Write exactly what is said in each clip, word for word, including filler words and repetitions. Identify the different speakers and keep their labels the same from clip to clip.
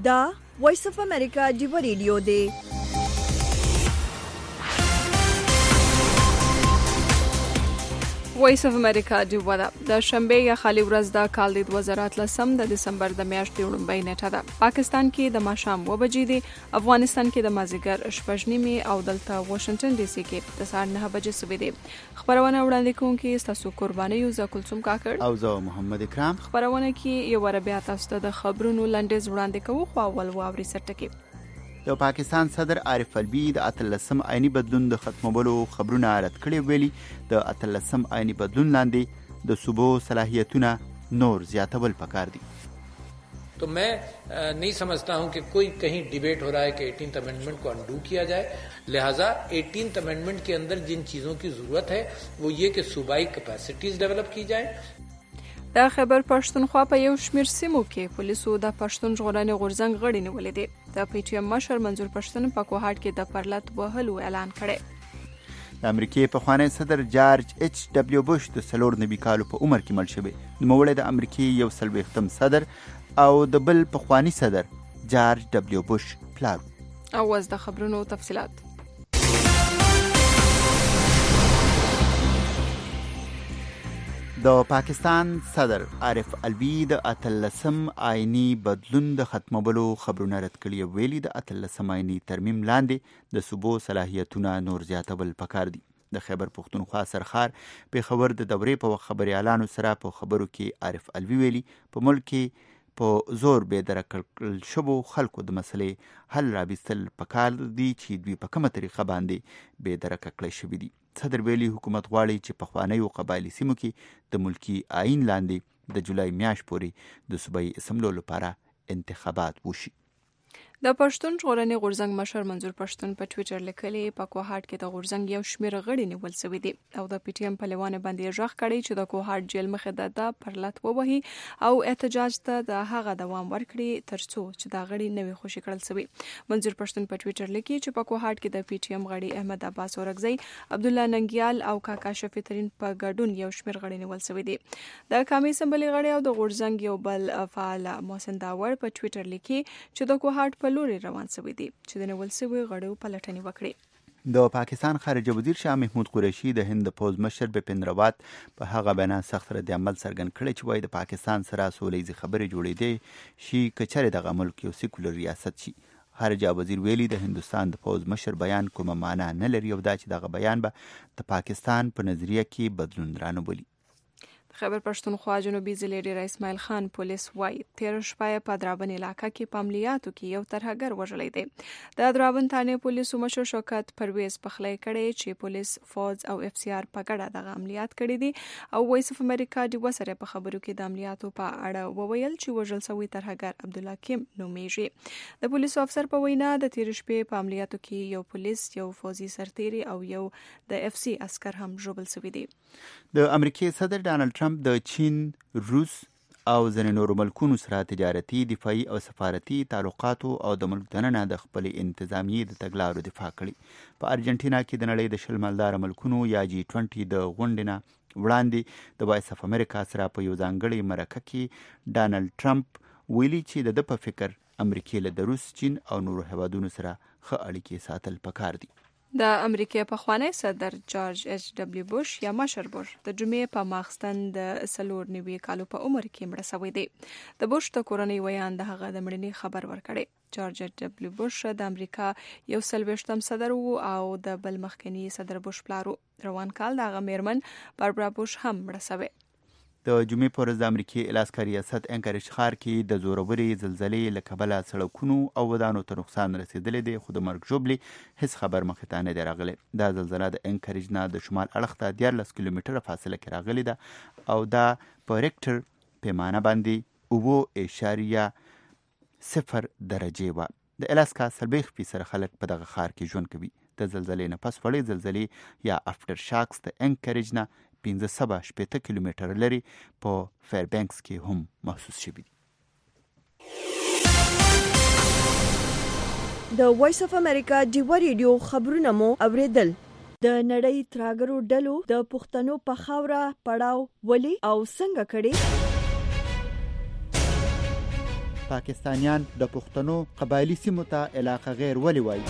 Speaker 1: دا وایس اف امریکا ډیو ریډیو دی.
Speaker 2: وایس اف امریکا ډیو دا د شنبه یا خالی ورځ د کال د دوه زره اتلسم د دسمبر د میاشتې وړاندې نیټه ده. پاکستان کې د ماښام و بجې دي، افغانستان کې د مازیګر شپږ نیمې او دلته واشنگټن ډي سي کې د سهار نه بجې سوي دي. خبرونه وړاندې کوونکي ستاسو قرباني یو زکلثوم کاکړ
Speaker 3: او زه محمد اکرام.
Speaker 2: خبرونه کې یو ور بیا تاسو ته د خبرونو لنډیز وړاندې کوو. خو اول واوري سرټکی.
Speaker 3: د پاکستان صدر عارف الوی د اتلسم آئینی بدلون د ختمولو خبرونه رد کړي. ویلي د اتلسم آئینی بدلون لاندې د صوبو صلاحیتونه نور زیاتول پکار دي.
Speaker 4: तो मैं नहीं समझता हूं कि कोई कहीं डिबेट हो रहा है कि एटीन्थ अमेंडमेंट को अंडू किया जाए. लिहाजा एटीन्थ अमेंडमेंट के अंदर जिन चीज़ों की ज़रूरत है वो ये कि सूबाई कैपेसिटीज़ डेवलप की जाए.
Speaker 2: د خیبر پښتونخوا په یو شمېر سیمو کې پولیسو د پښتون ژغورنې غورځنګ غړي نیولې دي. د پی ټی ایم مشر منظور پښتون په کوهاټ کې د پرلط وهلو اعلان کړی.
Speaker 3: د امریکای پخوانی صدر جارج ایچ ډبلیو بوش د څلور نوي کالو په عمر کې مړ شوی. نوموړی د امریکای یو څلوېښتم صدر او د بل پخوانی صدر جارج ډبلیو بوش پلار.
Speaker 2: اوس د خبرونو تفصیلات.
Speaker 3: د پاکستان صدر عارف الوی د اتلسم آئینی بدلون د ختمولو خبرونه رد کړي. ویلي د اتلسم آئینی ترمیم لاندې د صوبو صلاحیتونه نور زیاتول پکار دي. د خیبر پښتونخوا سرخار پیښور د دورې په وخت خبريالانو سره په خبرو کې عارف الوی ویلي په ملک کې په زور به درکل شبو خلکو د مسلې حل رابستل پکار دي چې دوی په کومه طریقه باندې به درکل شوی دي. صدر ویلي حکومت غواړي چې په خوانیو قبایلی سیمو کې د ملکی آئین لاندې د جولای میاشت پورې د صوبایي اسمبلو لپاره انتخابات وشي.
Speaker 2: د پښتون ژغورنې غورځنګ مشر منظور پښتون په ټویټر لیکلي په کوهاټ کې د غورځنګ یو شمېر غړي نیول شوي دي او د پی ټی ایم په لیوانه باندې ژغ کړی چې د کوهاټ جیل مخې د پرلط ووهي او احتجاج ته د هغه دوام ورکړي ترڅو چې دا غړي نوي خوشي کړل شوي. منظور پښتون په ټویټر لیکي چې په کوهاټ کې د پی ټی ایم غړي احمد عباس اورګزی، عبد الله ننګیال او کاکا شفیع ترین په ګډون یو شمېر غړي نیول شوي دي. د کامې اسمبلی غړي او د غورځنګ یو بل فعال محسن داور په ټویټر لیکي چې د کوهاټ په لوري روان شوی دي چې د نیول شوی غړو پلټنې وکړي.
Speaker 3: د پاکستان خارجه وزیر شاه محمود قریشي د هند پوز مشر بپین راوت په هغه بیان سخت رد عمل څرګند کړی چې وایي د پاکستان سره سولهییزې خبرې جوړېدې شي که چېرې دغه ملک یو سیکولر ریاست شي. خارجه وزیر ویلي د هندوستان د پوز مشر بیان کومه معنا نه لري او دا چې دغه بیان به د پاکستان په نظریه کې بدلون رانه
Speaker 2: خیبر پښتونخوا جنوبي ضلع ډیر اسماعیل خان پولیس وایي تیر شپه په درابن علاقه کې په عملیاتو کې یو ترهګر وژلی دی. د درابن تانې پولیسو مشر شوکت پرویز پخلی کړی چې پولیس فوج او اف سی آر په ګډه دغه عملیات کړي دي او وایس اف امریکا ډیو سره په خبرو کې د عملیاتو په اړه وویل چې وژل شوی ترهګر عبدالله کیم نومیږي. د پولیسو افسر په وینا د تیر شپې په عملیاتو کې یو پولیس، یو فوجي سرتیری او یو د اف سی عسكر هم ژوبل شوي دي.
Speaker 3: د امریکای صدر ډانلډ ټرمپ د چین، روس او ځینې نورو ملکونو سره تجارتي، دفاعي او سفارتي تعلقاتو او د ملک دننه د خپلې انتظامیې د تګلارو دفاع کړي. په ارجنټینا کې د نړۍ د شل مالداره ملکونو یا جی ټوینټي د غونډې نه وړاندې د وایس اف امریکا سره په یو ځانګړي مرکه کې ډانلډ ټرمپ ویلي چې د ده په فکر امریکای له د روس، چین او نورو هیوادونو سره ښه اړیکې ساتل پکار دي.
Speaker 2: د امریکای پخوانی صدر جارج ایچ ډبلیو بوش یا مشر بوش د جمعې په ماخستن د څلور نوي کالو په عمر کې مړ شوی دی. د بوش د کورنۍ ویان د هغه د مړینې خبر ورکړی. جارج ایچ ډبلیو بوش د امریکا یو څلوېښتم صدر وو او د بل مخکنی صدر بوش پلارو. روان کال د هغه میرمن باربرا بوش هم مړه شوې.
Speaker 3: د جمعې په ورځ د امریکای الاسکا ریاست انکریج ښار کې د زورورې زلزلې له کبله سړکونو او ودانو ته نقصان رسېدلی دی خو د مرګ ژوبلې هیڅ خبر مخې ته نه دی راغلی. دا زلزله د انکریج نه د شمال اړخ ته دیارلس کیلومتره فاصله کې راغلې ده او دا په ریکټر پیمانه باندې اووه اعشاریه صفر درجې وه. د الاسکا څلوېښت فیصده خلک په دغه ښار کې ژوند کوي. د زلزلې نه پس وړې زلزلې یا افټر شاکس د انکریج نه پنځه سوه شپېته کیلومتره لري په فیربینکس کې هم محسوس شوي دي.
Speaker 1: د وایس اف امریکا ډیو ریډیو خبرونه مو اوریدل. د نړۍ تراګرو ډلو د پښتنو په خاوره پړاو ولې او څنګه کړي.
Speaker 3: پاکستانیان د پښتنو قبایلی سیمو ته علاقه غیر ولې وایي؟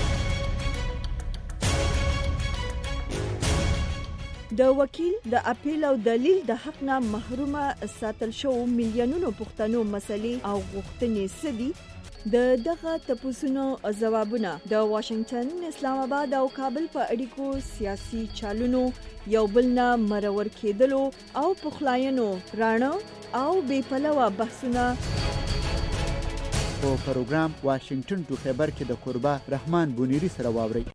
Speaker 1: د وکیل د اپیل او دلیل د حق نه محرومه ساتل شو میلیونونو پښتنو مسلې او غوښتنې سدي د دغه تپوسونو ځوابونه د واشنگټن، اسلام آباد او کابل په اړیکو سیاسي چالونو یو بل نه مرور کېدلو او پخلاینو رانه او بې پلوه بحثونه
Speaker 3: په پروګرام واشنگټن ټو خیبر کې د قربا رحمان بونیری سره واوري.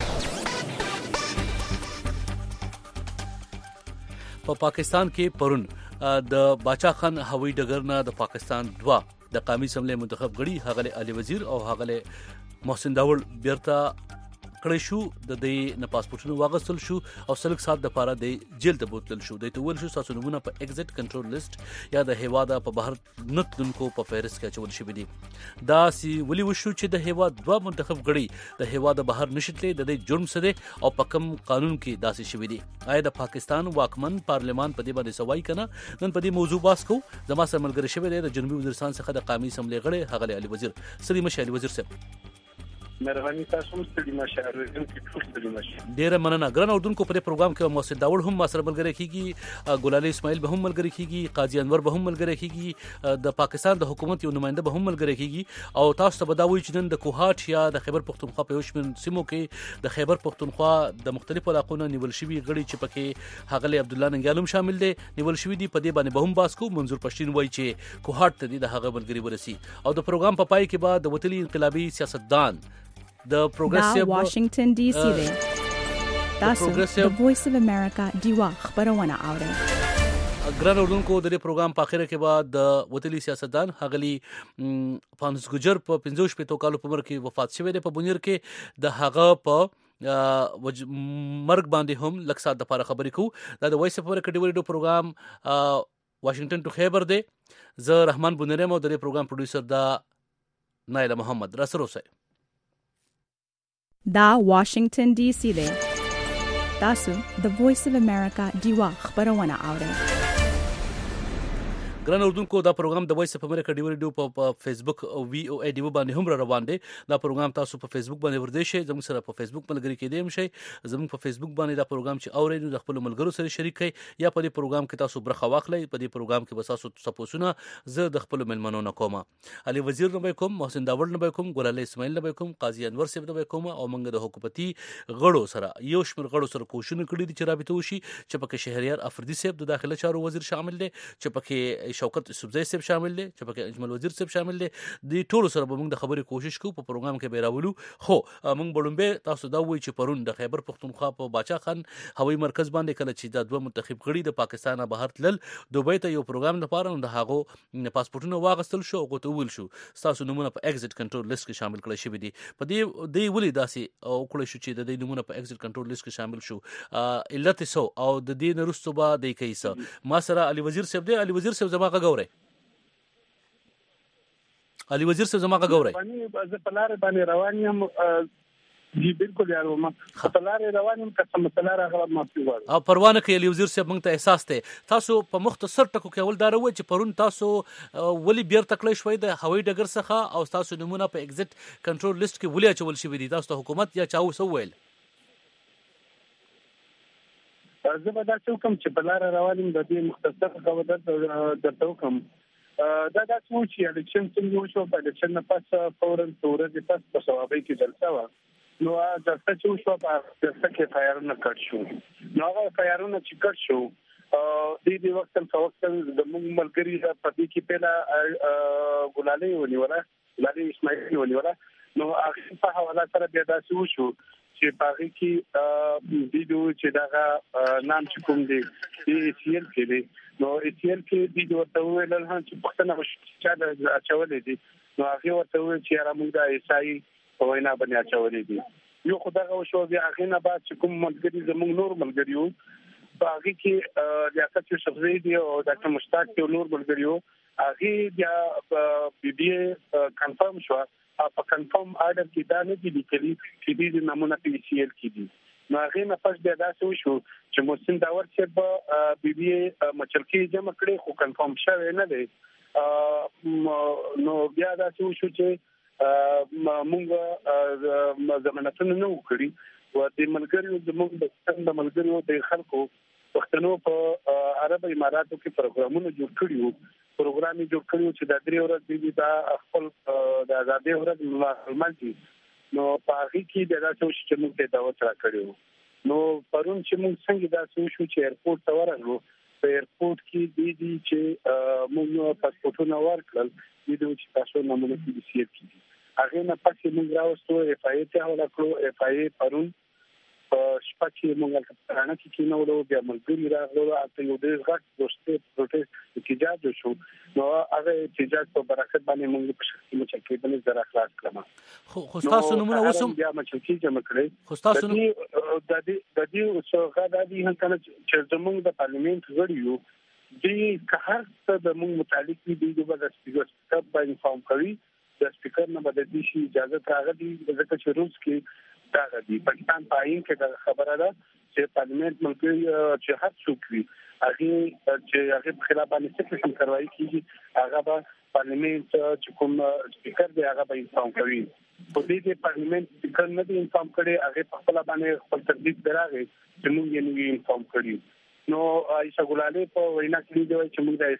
Speaker 5: په پا پاکستان کې پرون د باچا خان هوایي ډګر نه د پاکستان دوا د قومي اسمبلی منتخب غړي هغه علي وزیر او هغه محسن داوړ بیرته کړی شو. د دې نه پاسپورتونه واغستل شو او سلک سات د پاره د جیل ته بوتل شو. د تول شو تاسو نمونه په ایگزټ کنټرول لیست یا د هیواده په بهر نتلونکو په فهرست کې چول شوی دي. دا سی ولي وشو چې د هیواد دوا منتخب غړي د هیواده بهر نشټلې د دې جرم سره او په کم قانون کې داسې شوی دي. آیا د پاکستان واکمن پارلمان په دې باندې سوای کنه؟ نن په دې موضوع باس کو. زما سره ملګری شوی دی د جنوبي وزیرستان څخه د قومي اسمبلی غړي هغه علي وزیر. سړي مشه علي وزیر صاحب
Speaker 6: مهرباني تاسو هم ستړي مشه اردن کې ټول ستړي مشه.
Speaker 5: ډیره مننه. ګران اردوونکو په پروګرام کې محسن داوړ هم ما سره ملګری کیږي، ګلالي اسماعیل به هم ملګری کیږي، قاضي انور به هم ملګری کیږي، د پاکستان د حکومت یو نماینده به هم ملګری کیږي او تاسو ته بداوي چې نن د کوهاټ یا د خیبر پختونخوا په یوشمن سیمو کې د خیبر پختونخوا د مختلفو علاقو نه نیول شوی غړي چې پکې هغه عبد الله ننګیالم شامل دي نیول شوی دي. په دې باندې به هم باس کو. منظور پښتين وایي چې کوهاټ ته د هغه ملګری ورسي او د پروګرام په پای کې بعد د وطني انقلابي سیاستدان د پروګرسیو
Speaker 7: واشنگټن ډي سي دی. تاسو د وایس اف امریکا دیوا خبرونه اورئ.
Speaker 5: ګران اردوونکو د دې پروګرام په اخر کې بعد د وطني سیاستدان هغلی فانس ګجر په پنځه شپږ کالو په عمر کې وفات شوی دی په بونیر کې. د هغه په مرګ باندې هم لږ سات د لپاره خبرې کوو. دا د وایس اف امریکا ډیو پروګرام واشنگټن ټو خیبر دی. زه رحمان بونری مو د دې پروګرام پروډوسر دا نایله محمد را سره اوسئ.
Speaker 7: دا واشنگټن ډي سي دی. تاسو د وایس اف امریکا دیوا خبرونه اورئ.
Speaker 5: ګران اردوونکو دا پروګرام د وایس اف امریکا ډیو ریډیو په فیسبوک او وی او ای ډیو باندې هم را روان دي. دا پروګرام تاسو په فیسبوک باندې ورده شئ، زموږ سره په فیسبوک ملګری کېدئ شئ. زموږ په فیسبوک باندې دا پروګرام چې اورئ نو د خپل ملګرو سره شریک کړئ یا په دې پروګرام کې تاسو برخه واخلئ. په دې پروګرام کې تاسو تاسو زه د خپل ملمنو نه کوم. علي وزیر نه کوم، محسن داوړ نه کوم، ګلالي اسماعیل نه کوم، قاضي انور صاحب نه کوم او موږ د حکومتي غړو سره یو شمېر غړو سره کوښښونه کړي دي چې رابطه وشي چې پکې شهریار افریدي صاحب د داخله چارو وزیر شامل دي، چې پکې شوکت یوسفزئی شامل دي، چې پکې اجمل وزیر صاحب شامل دي. د ټولو سره به موږ د خبرې کوشش کوو په پروګرام کې به راولو. خو موږ بلومبه تاسو دا وایي چې پرون د خیبر پختونخوا په باچا خان هوایي مرکز باندې کله چې د دوه منتخب کړي د پاکستان بهر تلل دوبۍ ته یو پروګرام لپاره د هغو پاسپورتونه واغستل شو او غوته شو تاسو نمونه په ایگزټ کنټرول لیست کې شامل کړی شوی دي. په دې دی ولې داسې او کړی شو چې د دې نمونه په ایگزټ کنټرول لیست کې شامل شو علت سو او د دې نرستو به د کیسه ما سره علي وزیر صاحب دی. علي وزیر صاحب زماغه ګوري علي وزیر صاحب زماغه ګوري
Speaker 6: زه په لار باندې روان یم. جی بالکل یارو ما په لار روان یم. که مسله راغله ما پیوړ
Speaker 5: او پروانه کې علي وزیر صاحب موږ ته احساس ته تاسو په مختصر ټکو کې ول دار و چې پرون تاسو ولی بیر تکړه شوي د هوایي ډګر څخه او تاسو نمونه په ایگزټ کنټرول لیست کې ولیا چول شوی دي. تاسو حکومت یا چاو سو ویل
Speaker 6: زه به دا څوکم چې په لار روان یم. د دې مختصر خبره درته وکم. دا دا څو چې الیکشن څنګه وشو په الیکشن نه پس فورن تورې پس په صوابۍ کې جلسه و نو جلسه چې وشو په جلسه کې فایرونه کټ شو. نو هغه فایرونه چې کټ شو د دې وخت په وخت د موږ ملګری په دې کې پیلا ګلالي ونیوله ګلالي اسماعیل ونیوله. نو هغه په حواله سره بیا دا څه وشو چې پاره کې ویډیو چې دا نام چې کوم دی ای سی ال کې دی. نو ای سی ال کې ویډیو ته ویل هم چې پښتنه چې دا اچولې دي. نو هغه ورته ویل چې را موږ د ایسای په وینا باندې اچولې دي. یو خدای شو بیا هغه نه بعد چې کوم ملګری زموږ نور ملګریو په هغه کې ریاست یوسفزئی دی او ډاکټر مشتاق یو نور ملګریو هغه بیا بي بي کنفرم شو. په کنفرم آرډر کې دا نه دي لیکلي چې دې نمونه په سی ال کې دي. نو هغه نه پښ بیا دا څه شو چې محسن داوړ صاحب بي بي مچلکی جمع کړي خو کنفرم شوی نه دی. نو بیا دا څه شو چې موږ ضمانتونه نه وکړي او د ملګریو زموږ د څنګه ملګریو د خلکو پښتنو په عرب اماراتو کې پروګرامونه جوړ کړي وو پروګرام جوړ کړي چې د درې ورځې د خپل د آزادۍ ورځ معلومات دي نو په هغه کې د تاسو چې موږ ته دعوت راکړو نو پرون چې موږ څنګه دا شو چې ایرپورټ ته ورغلو په ایرپورټ کې د دې چې موږ پاسپورتونه ورکړل د دې چې تاسو نمونه کې د سیټ کې هغه نه پاتې موږ راوستو اف آی ته ولا کړو اف آی پرون په شپه کې موږ په رانه کې کینولو بیا ملګری راغلو اته یو ډېر غټ دوستي پروتست احتجاج شو نو هغه احتجاج په برکت باندې موږ په شخصي مچکې باندې زرا خلاص کړم
Speaker 5: خو خو تاسو نمونه وسم
Speaker 6: بیا مچکې جمع کړې
Speaker 5: خو تاسو
Speaker 6: د دې د دې څو غدا دي هم کنه چې زموږ د پارلیمنت غړي یو دې که هر څه د موږ متعلق دي د د سپیکر څخه په انفارم کوي د سپیکر نه بده دي شي اجازه راغلي ځکه چې روز کې دا د پاکستان په عین کې د خبره ده چې پارلیمنت ملګری چې هر څوک وي هغه چې هغه په خلاف باندې څه کوم کاروایی کیږي هغه به پارلیمنت چې کوم سپیکر دی هغه به انفارم کوي په دې کې پارلیمنت سپیکر نه دی انفارم کړي هغه په خپل باندې خپل تردید دراغي چې موږ یې نه انفارم کړي نو عائشہ ګلالي په وینا کې دی چې موږ د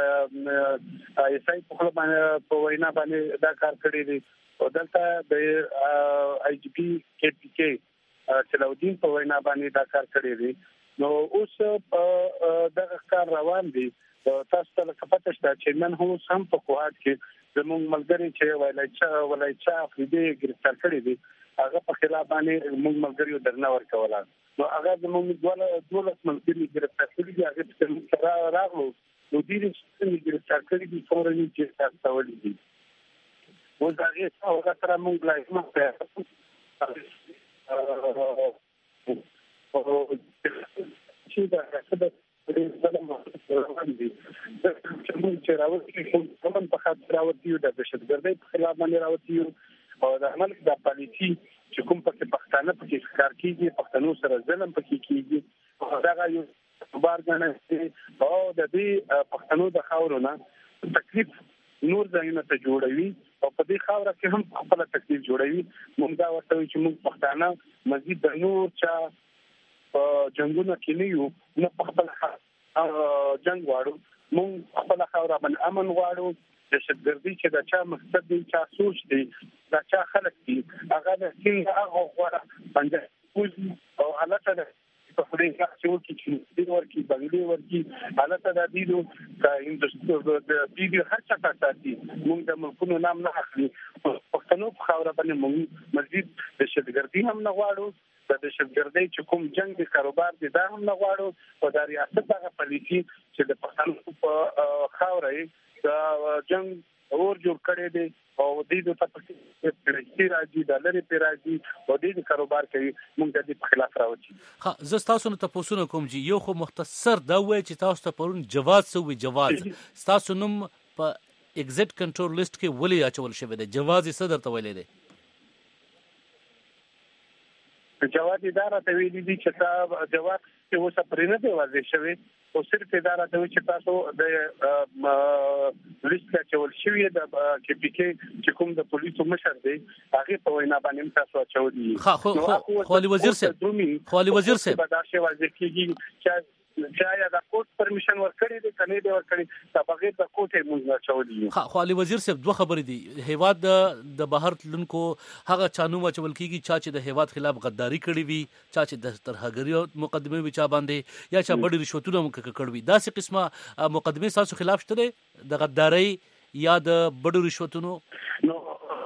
Speaker 6: ایسای ایسای په خپل باندې په وینا باندې دا کار کړی دی او دلته د آی جی پی کې پی کې چلاودین په وینا باندې دا کار کړی دی نو اوس دغه کار روان دی تاسو ته پته شته چې نن هم سم په کوهات کې زموږ ملګری چې ولایچا ولایچا افریدي ګرفتار کړی دی هغه په خلاف باندې موږ ملګریو درنه ورکولا نو هغه زموږ دوله دوله ملګری ګرفتار کړی دی هغه څنګه راغلو نو دې چې ګرفتار کړی دي فورني چې تاسو ولې دي و دا هغه څنګه سره موږ لایمه په او چې دا څه د باندې چې موږ چې راوځي کوم په خاطر راوځي د دهشتګردۍ په خلاف باندې راوځي او د ملک د پالیسي چې کوم په پښتانه په کې ښکار کیږي پښتنو سره ظلم پکې کیږي دا یو بار غنه او د دې پښتنو د خاورونه تکلیف نور ځایونه ته جوړوي او په دې خاوره کې هم خپل تکلیف جوړوي موږ دا ورته چې موږ پښتانه مزید د نور چا جنگونه کې نه یو نه خپل جنگ واړو موږ خپل خاوره باندې امن واړو د دهشتګردۍ چې دا چا مقصد دی چا سوچ دی دا چا خلک دي هغه د څنګه هغه غواړي باندې او حالت په خوري چې ورکی چې ورکی بنگلي ورکی حالت د دیدو د هندستان د دیدو هر څه تاسي موږ د ملکونو نام نه اخلي پښتنو په خاوره باندې موږ مزید د دهشتګردۍ هم نه غواړو د دهشتګردۍ چې کوم جنگ د کاروبار دي دا هم نه غواړو او د ریاست هغه پالیسي چې د پښتنو په خاوره د جنگ اور جوړ کړي دي او د دې په تفصیل کې راځي د لری په راځي او د دې کاروبار کوي موږ د دې په خلاف راوځي
Speaker 5: ها زه تاسو نه تاسو نه کوم چې یو خو مختصر دا وای چې تاسو ته پرون جواز سوې جواز تاسو نوم په ایگزیټ کنټرول لیست کې ولې اچول شوی دی جواز یې صدر ته ویلې دی
Speaker 6: جواز اداره ته ویلي دي چې تا جواز چې اوسه پرې نه دی واضح شوی او صرف اداره ته چې تاسو د لیست کې چول شوی د کې پی کې چې کوم د پولیسو مشر دی هغه په وینا باندې تاسو اچولي
Speaker 5: خو خو علي وزیر صاحب خو علي وزیر صاحب
Speaker 6: دا شی واضح کیږي چې چا دا کوټ پرمیشن ورکړي دي کني دی ورکړي دا بغیر د کوټه موږ اچولي
Speaker 5: خو علي وزیر صاحب دوه خبرې دي هیواد د د بهر تلونکو هغه چانو چول کیږي چا چې د هیواد خلاف غداری کړی وي چا چې د ترهګری مقدمه وي چا باندې یا چا بډې رشوتونه کړی وي دا څه قسمه مقدمه تاسو خلاف شته د غداری یا د بډې رشوتونو
Speaker 6: نو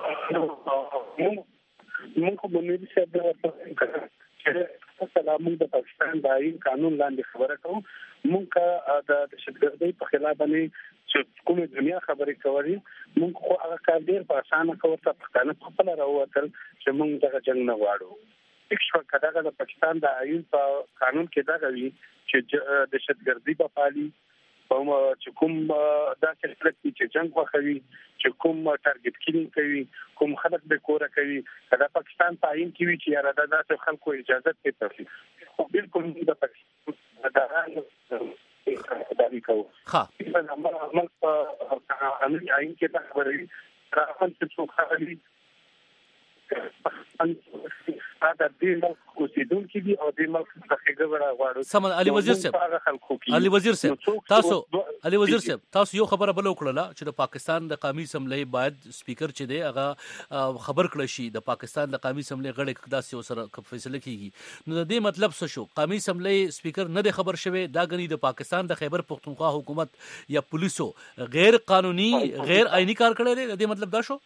Speaker 6: موږ کوم نه څه سلام د پاکستان د آئین قانون لاندې خبره کوم موږ د دهشتګردۍ په خلاف باندې چې کومه دنیا خبرې کوي موږ خو هغه کار ډیر په اسانه کوو ته پښتانه خپل راووتل چې موږ دغه جنگ نه غواړو اکشو کډه د پاکستان د آئین په قانون کې دا کوي چې دهشتګردۍ په پالي کوم چې کوم دا چې چې جنگ وخوي چې کوم ټارګټ کینګ کوي کوم خلک به کوره کوي دا پاکستان په عین کې وی چې را د داسې خلکو اجازه ته تفصیل بالکل د پاکستان د داري کوو
Speaker 5: ها
Speaker 6: په نامه عمل په قانوني عین کې دا خبرې راځي چې څوک خالي دا د دې ملک اوسیدونکو دي او د ملک څخه غوړه غواړي
Speaker 5: سم علي وزیر صاحب علي وزیر صاحب تاسو علي وزیر صاحب تاسو یو خبره بل وکړه چې د پاکستان د قومي اسمبلی باید سپیکر چې دی هغه خبر کړی شي د پاکستان د قومي اسمبلی غړي داسې سره فیصله کیږي نو د دې مطلب څه شو قومي اسمبلی سپیکر نه دی خبر شوی دا غني د پاکستان د خیبر پختونخوا حکومت یا پولیسو غیر قانوني غیر آئینی کار کړی دی د دې مطلب دا شو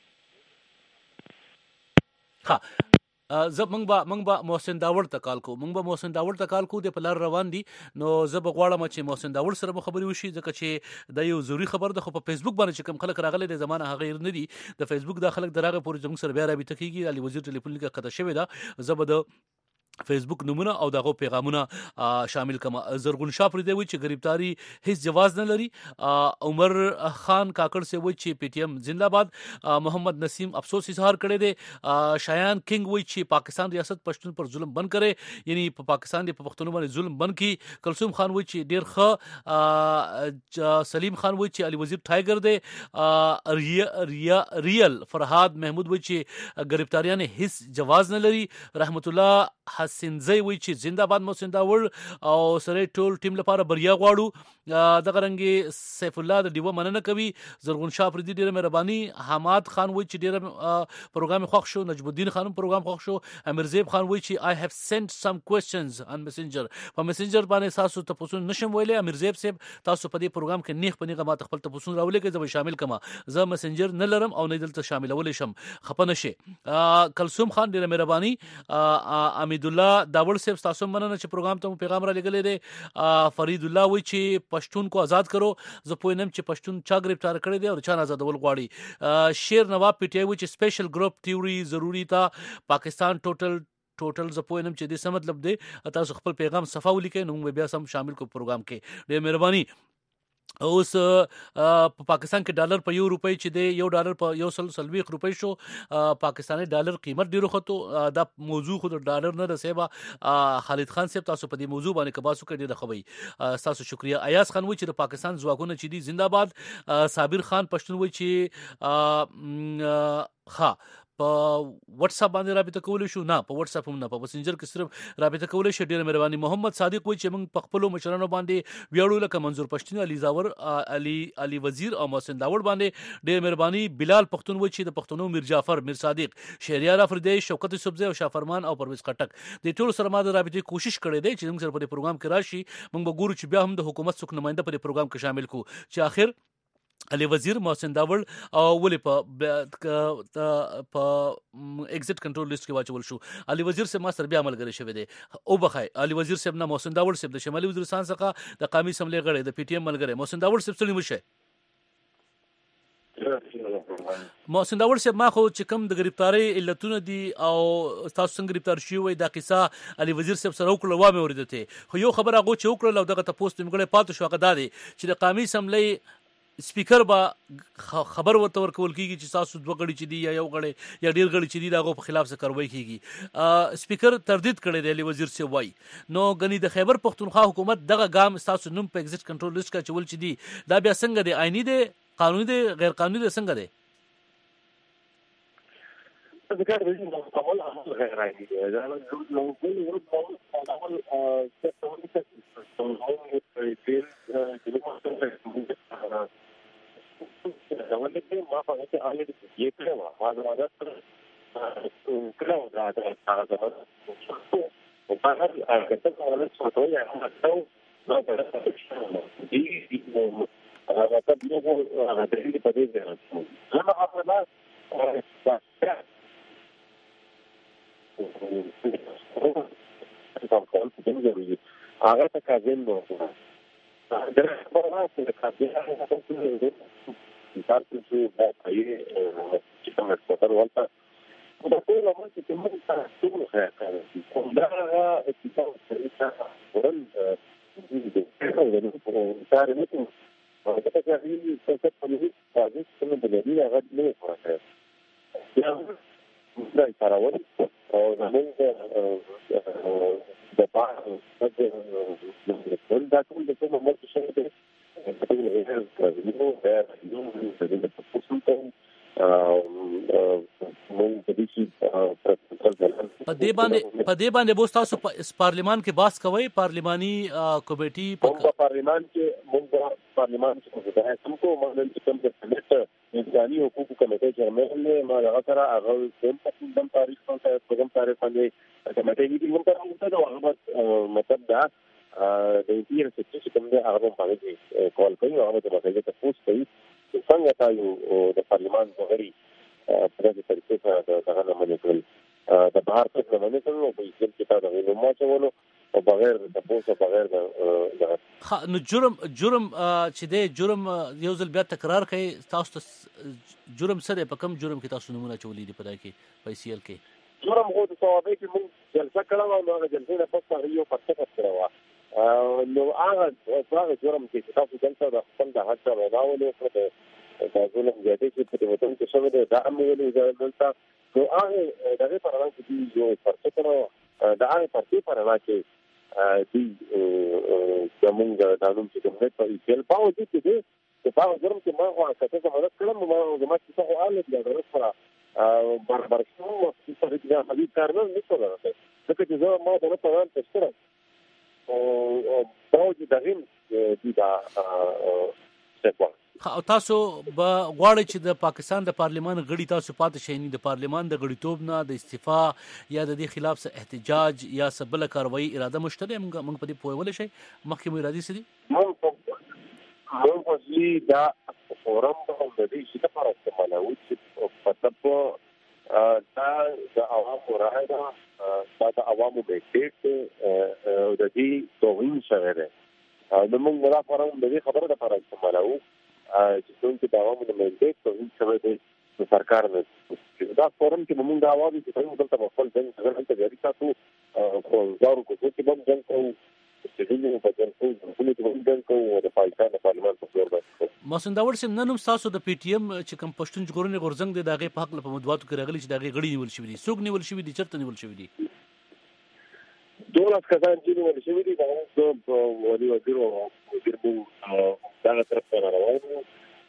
Speaker 5: ها زه مونږ به مونږ به محسن داوړ ته کال کو مونږ به محسن داوړ ته کال کو د پلار روان دي نو زه به غواړم چې محسن داوړ سره خبرې وشي ځکه چې د یو ضروری خبر د خو په فیسبوک باندې چې کوم خلک راغلي د زمانه هغه نه دي د فیسبوک د خلک دراغه پورې زموږ سره بیا رابطه کیږي علي وزیر ټلیفون کې قطع شوی دا زه به د فیسبوک نمونه او دغه پیغامونه شامل کما زرغون شاه پر دی وی چې گرفتاری هیڅ جواز نه لري عمر خان کاکړ سے وی چې پی ټی ایم زنده‌باد محمد نسیم افسوس اظهار کړی دی شایان کینګ وی چې پاکستان ریاست پښتون پر ظلم بند کړي یعنی په پاکستان دی په پښتون باندې ظلم بند کی کلثوم خان وی چې ډیر ښه سلیم خان وی چې علي وزیر ټایګر دی ریا ریا ریل فرهاد محمود وی چې گرفتاریان هیڅ جواز نه لري رحمت الله حسنزي وی چې زنده‌باد محسن داوړ او سره ټول ټیم لپاره بریا غواړو دغه رنګي سیف الله د دیو مننه کوي زرغون شاه پر دې ډیره مهرباني حماد خان وی چې ډیره پروګرام خوښ شو نجم الدین خانم پروګرام خوښ شو امیر زیب خان وی چې I have sent some questions on messenger په messenger باندې تاسو ته پوښتنه نشم ویلې امیر زیب صاحب تاسو په دې پروګرام کې نیخ پنیغه ما خپل ته پوښتنه راولې کې زه شامل کما زه messenger نه لرم او نه دلته شاملول شم خپنه شي کلثوم خان ډیره مهرباني امید الله داوړ صاحب تاسو مننه چې پروګرام ته پیغام را لګلې دي فرید الله وی چې پښتون کو آزاد کرو زه پوینم چې پښتون چا گرفتار کړی دی او چا آزادول غواړي شیر نواب پی ټی آی وی چې سپیشل ګروپ تھیوري ضروری تا پاکستان ټوټل ټوټل ز پوینم چې دې څه مطلب دی تاسو خپل پیغام صفه ولیکئ نو بیا سم شامل کو پروګرام کې ډېر مهرباني اوس په پاکستان کې ډالر په یو روپۍ چې دی یو ډالر په یو سل سلويخ روپۍ شو پاکستاني ډالر قیمت ډیرو خطو دا موضوع خود ډالر نه رسېبا خالد خان صاحب تاسو په دې موضوع باندې کباسو کې ډیره خوي تاسو شکریا ایاز خان وی چې د پاکستان ځواکونه چې دي زنده‌باد صابر خان پښتون وی چې ها په واتس اپ باندې رابطه کولای شو نه په واتس اپ هم نه په میسنجر کې صرف رابطه کولای شو ډیره مهرباني محمد صادق وی چې موږ په خپل مشرانو باندې ویاړو لکه منظور پښتون علي زاور علي علي وزیر او محسن داوړ باندې ډیره مهرباني بلال پښتون وی چې د پښتونو میر جعفر میر صادق شهریار افریدی شوکت صبزی او شافرمان او پرویز خټک د ټول سره ما د رابطه کوشش کړې دی چې موږ سره په پروګرام کې راشي موږ به ګورو چې بیا هم د حکومت څوک نماینده په پروګرام کې شامل کو چې اخر علي وزیر محسن داوړ او ولې په په ایگزیټ کنټرول لیست کې واچول شو علي وزیر سے ما سره بیا عمل غړي شوی دی او بخای علي وزیر صاحب نه محسن داوړ صاحب د شمالي وزیرستان څخه د قومي اسمبلی غړي د پی ټی ایم ملګری محسن داوړ صاحب سلیم شه محسن داوړ صاحب ما خو چې کوم د گرفتاری علتونه دي او تاسو څنګه گرفتار شوی وای دا قصه علي وزیر صاحب سره وکړه و مې اوریدته خو یو خبره غو چې وکړه لو دغه تاسو ته مګړې پاتې شو هغه دادي چې د قومي اسمبلی سپیکر با خبر ورته ورکول کیږي چې تاسو دوه غړي چې دی یا یو غړي یا ډیر غړي چې دی دغه په خلاف څه کاروي کیږي سپیکر تردید کړی دی علي وزیر سی وای نو غنی د خیبر پختونخوا حکومت دغه ګام تاسو نوم په ایگزیټ کنټرول لیست کا چول چې دی دا بیا څنګه دی آئینی دی قانوني دی غیر قانوني دی څنګه دی
Speaker 6: ذکر دې نو کومه عمل غیر آئینی دی دا نو ټول ورته عمل څه څه څه څنګه په دې ولکه ما په هغه اړه کې یې کړو ما دا راځه کړو دا هغه او په هغه کې څه کول څه ته یې هم تاسو نو په هغه کې دې دې هغه ته دې هغه دې په دې ځای نو هغه ما هغه ته کاږم نو دا خبره چې کاږم تاسو چې دا کوي چې کوم څه ورته دا ټول عمر چې موږ تاسو ټول خیر کوم دا چې تاسو چې ورن دې څه ورته سره نه کوم دا چې هغه څه په دې تاسو څنګه د دې هغه نه ورته یا دا کارول
Speaker 8: او زمونږ د پاره د دا ټول د کومه مرګ شوی دی په دې کې نو دا یو د دې په پوسټ
Speaker 5: په دې باندې په دې باندې بوس تاسو په پارلیمان کې باس کوي پارلیماني کمیټي
Speaker 8: په پارلیمان کې موږ پارلیمان کې د همکو موږ چې کوم د سنټ انساني حقوقو کمیټې چیرمن نه ما هغه سره هغه د دم تاریخ څخه پروګرام تاریخ باندې کمیټې میټینګ هم کوي دا هغه مطلب دا د انټیر سکشن کوم دی هغه باندې کال کوي هغه د مسایلو ته پوښتنه کوي څنګه تاسو د پارلیمان غړي په دې طریقې سره د هغه باندې کول د بهر څخه باندې کوي او په دې کې تاسو د نومو چولو او بغیر د پوسټ بغیر د
Speaker 5: نو جرم جرم چې دی جرم یو ځل بیا تکرار کوي تاسو ته جرم سره په کوم جرم کې تاسو نمونه چولې دي په دای کې پیسې ال کې
Speaker 8: جرم هو د ثوابې کې موږ جلسه کړو نو هغه جلسه نه پس یو پرڅه کړو نو هغه هغه جرم چې تاسو جلسه د خپل د حق سره راولې کړو دا ظلم زیاتې چې په وطن کې شوی دی دا هم ویلي دلته نو هغه دغه پروا کې یو پرڅه کړو دا هغه پرڅه پروا کې دی زمونږ د قانون چې کوم نه په ایل پاو دي چې د پاو جرم چې ما هغه څه څه مدد کړم ما د ما څه هغه حالت دی دا سره برابر شو چې په دې حدیث کار نه نشو راځي ځکه چې زه ما د په وان تشکر او پاو چې دغه دی دا څه
Speaker 5: او تاسو به غواړئ چې د پاکستان د پارلیمان غړي تاسو پاتې شئ د پارلیمان د غړیتوب نه د استعفا یا د دې خلاف څه احتجاج یا څه بل کاروایی اراده مشته موږ موږ په دې پوهول شي مخکې مو ارادي سدي
Speaker 8: موږ په دې دا فورم په دې چې لپاره استعمالوي چې په تاسو دا د عوامو راي دا د عوامو بیټ او د دې توهین شوی دی نو موږ دا فورم د دې خبره لپاره استعمالوي چې څنګه د عوامو د منډیټ په هیڅ شوی دی د سرکار نه دا فورم کې موږ د عوامو چې څنګه دلته په خپل ځای څنګه هلته جاري تاسو خو زارو کو چې موږ ځان کوو چې دې په ځان کوو چې موږ ځان کوو د پاکستان د پارلیمان په فلور باندې
Speaker 5: محسن داور سیم نن هم تاسو د پی ټی ایم چې کوم پښتون ژغورنې غورځنګ د دغه په حق په مدواتو کې راغلي چې دغه غړي نیول شوی دي څوک نیول شوی دي چرته نیول شوی دي
Speaker 8: دولت کسان چې نیول شوی دي دا په ولي وزیر او وزیر مو دا طرف ته راوړل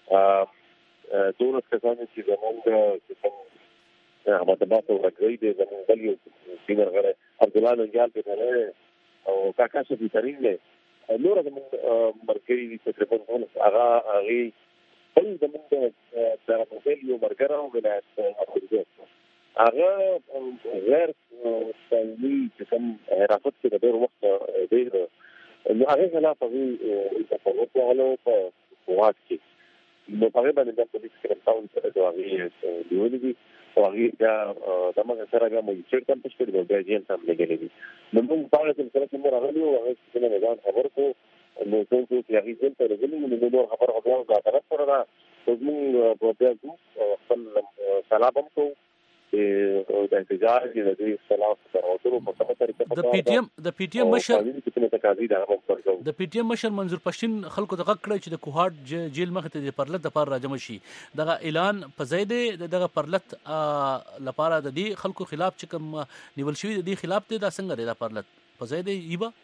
Speaker 8: دولت کسان چې زمونږ چې کوم احمد الله ورګوي دي زمونږ بل یو سینر غره عبد الله ننګال په نه او کاکا شفیع کریم له نور زمونږ مرګري دي تقریبا ټول هغه هغه بل زمونږ د موبایل یو مرګره او ولایت افغانستان هغه غیر سنوي چې کوم حرافت کې د ډېر وخت دی نو هغه خلاف هغه په وخت غلو په واټ کې نو هغه باندې د پولیس کې تاون سره د هغه دیولې دي او هغه دا د موږ سره هغه مو چې کوم څه کړي د جیل تم لګلې دي نو موږ په هغه سره چې موږ راغلي او هغه څه نه ځان خبر کو نو څنګه چې هغه جیل ته راغلي نو نو خبر هغه دا طرف سره دا موږ په دې خپل سلام کو د احتجاج د دې خلاف ترورو په کومه طریقه
Speaker 5: د پی ټی ایم د پی ټی ایم مشر د پی ټی ایم مشر منظور پښتين خلکو ته غږ کړی چې د کوهاټ جیل مخ ته د پرلط د پر راجم شي دغه اعلان په زید دغه پرلط لپاره د دې خلکو خلاف چې کوم نیول شوی د دې خلاف ته دا څنګه دی د پرلط په زید ایبا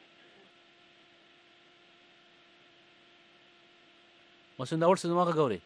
Speaker 5: محسن داور څه ما غوړي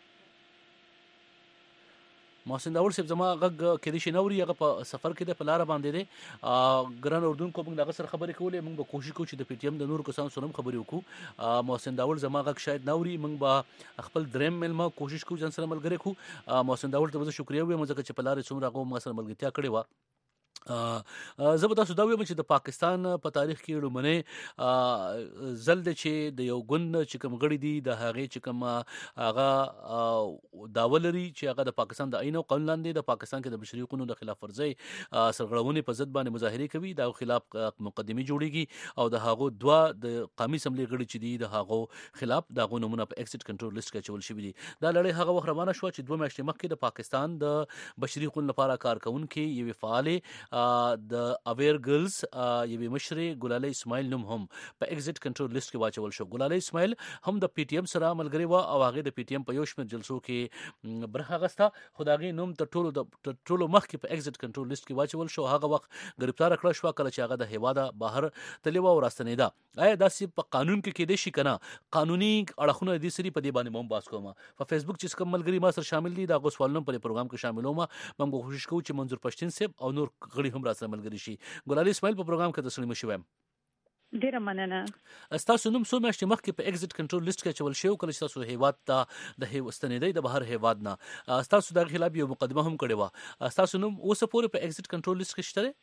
Speaker 5: محسن داور صاحب زما غږ کې د شنوري هغه په سفر کې د پلار باندې دي ګران اردن کو موږ دغه سره خبرې کولې موږ به کوشش کوو چې د پی ټی ایم د نور کسانو سره خبرې وکړو محسن داور زما غږ شاید نوري موږ به خپل دریم ملما کوشش کوو ځان سره ملګری کو محسن داور ته شکریا وایم ځکه چې پلار څومره هغه ما سره ملګرتیا کړې و زه به تاسو دا وایم چې د پاکستان په تاریخ کې لومړی ځل دی چې د یو ګوند چې کوم غړي دي د هغې چې کوم هغه دعوه لري چې هغه د پاکستان د آئین او قانون لاندې د پاکستان کې د بشري حقوقو د خلاف ورزۍ سرغړونې په ضد باندې مظاهرې کوي د خلاف مقدمې جوړیږي او د هغو دوه د قومي اسمبلی غړي چې دي د هغو خلاف د هغو نمونه په ایکسټ کنټرول لیست کې اچول شوي دي دا لړۍ هغه وخت روانه شوه چې دوه میاشتې مخکې د پاکستان د بشري حقوقو لپاره کار کوونکي یوې فعالې د اویر ګرلز یوې مشرې ګلالۍ اسماعیل نوم هم په ایگزیټ کنټرول لیست کې واچول شو. ګلالۍ اسماعیل هم د پی ټی ایم سره ملګری و او هغه د پی ټی ایم په یو شمېر جلسو کې برخه اخیسته، خو د هغې نوم تر ټولو د ټولو مخکې په ایگزیټ کنټرول لیست کې واچول شو. هغه وخت ګرفتار کړه شو کله چې هغه د هیواده بهر تللی و او راستنېده. آیا داسې په قانون کې کېدای شي که نه؟ قانوني اړخونه دې سري په دې باندې مو هم بحث کوم. په فیسبوک چې کوم ملګري ما سره شامل دي د هغو سوالونه په پروګرام کې شاملوم. موږ کوشش کوو چې منظور پښتین صاحب او نور غړي هم راسره ملګري شي. ګلالۍ اسماعیل په پروګرام کې تسلیم شوم.
Speaker 9: ډیره مننه.
Speaker 5: تاسو نوم څو میاشتې مخکې په ایگزیټ کنټرول لیست کې اچول شوی، کله چې تاسو هیواد ته د ستنېدئ د بهر هیواد نه، تاسو د خلاف یو مقدمه هم کړې وه. تاسو نوم اوس پورې په ایگزیټ کنټرول لیست کې شته؟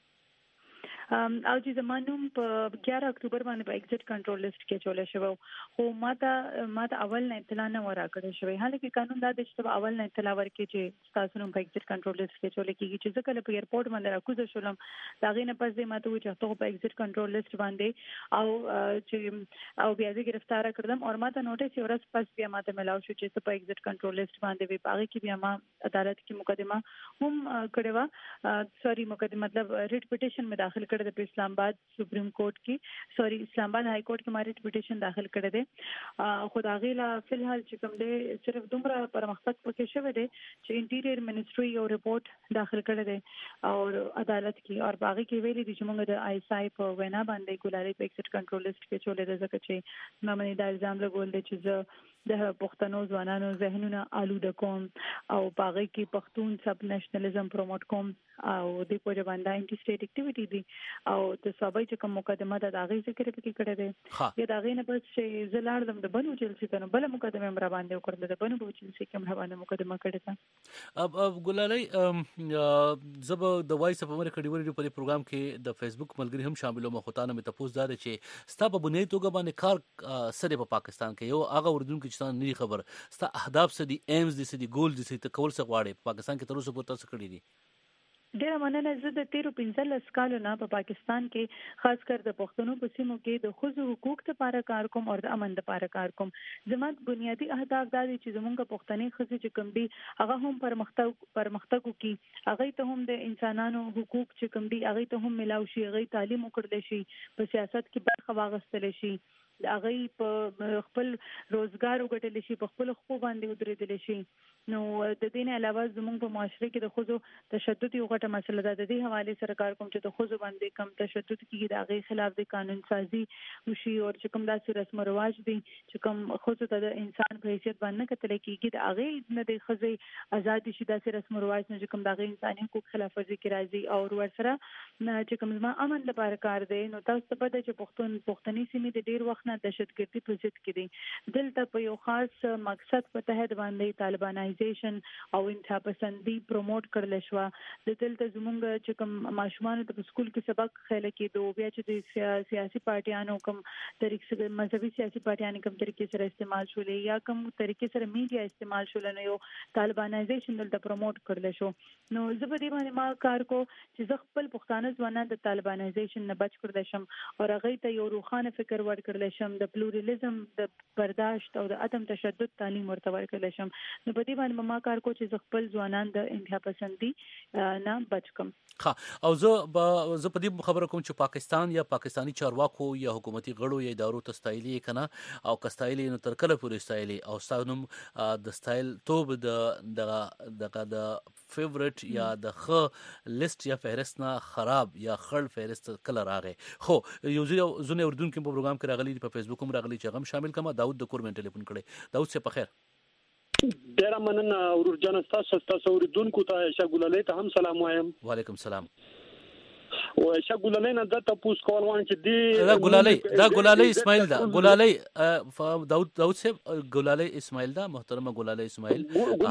Speaker 9: او چې زمانوم په ګیارہ اکتوبر باندې په ایگزیټ کنټرول لیست کې چولې شو، خو ماته ماته اول نه اطلاع نه ورکړې شوې. حالکه قانون دا د چې اول نه اطلاع ورکړي چې تاسو نوم په ایگزیټ کنټرول لیست کې چولې کیږي. چې ځکه په ایرپورټ باندې راکوزه شولم دا غي نه پس دې ماته و چې تاسو په ایگزیټ کنټرول لیست باندې او چې او بیا دې گرفتار کړم او ماته نوټیس ورس پس بیا ماته ملاو شو چې په ایگزیټ کنټرول لیست باندې وی پاره کې بیا ما عدالت کې مقدمه هم کړې و. سوري مقدمه مطلب ریټ پټیشن میں داخل د اسلام آباد سپریم کورٹ کی سوري اسلام آباد های کورٹ کې ماري پټیشن داخل کړی دی. خو دا غیلا فلحال چې کوم دی صرف دومره پرمختګ پکې شوی دی چې انټیریر منسټري یو رپورټ داخل کړی دی او عدالت کې او باغی کې ویلي دي چې موږ د آی اس آی په وینا باندې ګلالۍ په ایگزیټ کنټرول لیست کې چولې ده ځکه چې ما باندې دا الزام لګول دی چې زه د پښتنو ځوانانو ذهنونه آلوده کوم او باغی کې پښتون سب نېشنلزم پروموټ کوم او د پوجا باندې انټي سټیټ اکټیویټي دي او د صوبای چې کوم مقدمه د داغي ذکر پکې کړی دی. یا داغي نه پس چې زلاړم د بنو جلسې ته بل مقدمه مر باندې وکړل د بنو جلسې کې مر باندې مقدمه کړی ده.
Speaker 5: اب ګلالۍ زب د وایس اپ امریکا ډیوري په پروګرام کې د فیسبوک ملګری هم شاملو مخوتانه مې تاسو زده چې ستا په بنیادی توګه باندې کار سره په پاکستان کې یو هغه اردن کې چې نه خبر ستا اهداف څه دي، ایمز دي څه دي، ګول دي څه دي، کول څه غواړي په پاکستان کې تر اوسه پورې تاسو کړی دي؟
Speaker 9: ډیره مننه. زه د تیرو پنځلس کالو نه په پاکستان کې خاص کر د پښتنو په سیمو کې د ښځو حقوق لپاره کار کوم او د امن لپاره کار کوم. زموږ بنیادی اهداف دا دي چې زموږ پښتني ښځې چې کوم دي هغه هم پرمختګ پرمختګ وکړي، هغه ته هم د انسانانو حقوق چې کوم دي هغه ته هم ملاو شي، هغه تعلیم وکړل شي، په سیاست کې برخه واغستل شي، هغه په خپل روزګار وګټل شي، په خپل خو باندې ودرېدل شي. نو د دې نه علاوه زموږ په معاشره کې د خزو تشدد یو غټه مسله ده. د دې حواله سره کار کوم چې د خزو باندې کم تشدد کیږي، د هغه خلاف د قانون سازي وشي او چې کوم داسې رسم او رواج دي چې کوم خزو ته د انسان په حیثیت باندې کتل کیږي، د هغه نه د خزې آزادي شي، داسې رسم او رواج نه چې کوم د هغه انساني حقوق خلاف ورزي کې راځي او ور سره چې کوم ما امن لپاره کار دی. نو تاسو ته پته چې پښتون پښتني سیمې د ډیر وخت نه دهشتګردي په ضد کې دي. دلته په یو خاص مقصد په تحت باندې طالبانای او انتها پسندي پروموټ کړل شو. د دلته زمونږ چې کوم ماشومان په سکول کې سبق خېل کې دوه بیا چې د سیاسي پارټیانو کوم طریقې سره مذهبي سیاسي پارټیانو کوم طریقې سره استعمال شولې یا کوم طریقې سره میډیا استعمال شول نو یو طالبانایزیشن دلته پروموټ کړل شو. نو زه په دې باندې ما کار کو چې زه خپل پښتانه ځوانان د طالبانایزیشن نه بچ کړل شم او هغه ته یو روخانه فکر ور کړل شم، د پلورالېزم، د برداشت او د عدم تشدد تعلیم ورته ور کړل شم. نو په دې باندې ما کار کو چې خپل ځوانان د انتها پسندي نه بچ کم.
Speaker 5: ها او زه زه په دې خبره کوم چې پاکستان یا پاکستانی چارواکو یا حکومتي غړو یا ادارو ته ستایلی کنه او کستایلی نو تر کله پورې ستایلی او ستاونم د ستایل توب د د د فیورټ یا د خ لیست یا فهرست نه خراب یا خړ فهرست کله راغی. خو یو ځونه اردن کې په پروګرام کې راغلی په فیسبوک هم راغلی چې غم شامل کما داود د کورمن ټلیفون کړي. داود څه په خیر؟
Speaker 10: ډیره مننه ورور جان تاسو تاسو اوریدونکو ته عائشہ ګلالۍ ته هم سلام وایم.
Speaker 5: وعلیکم السلام.
Speaker 10: او عائشہ ګلالۍ نه د تاسو کول وان چې دی
Speaker 5: دا ګلالۍ دا ګلالۍ اسماعیل دا ګلالۍ داود داود صاحب ګلالۍ اسماعیل دا محترمه ګلالۍ اسماعیل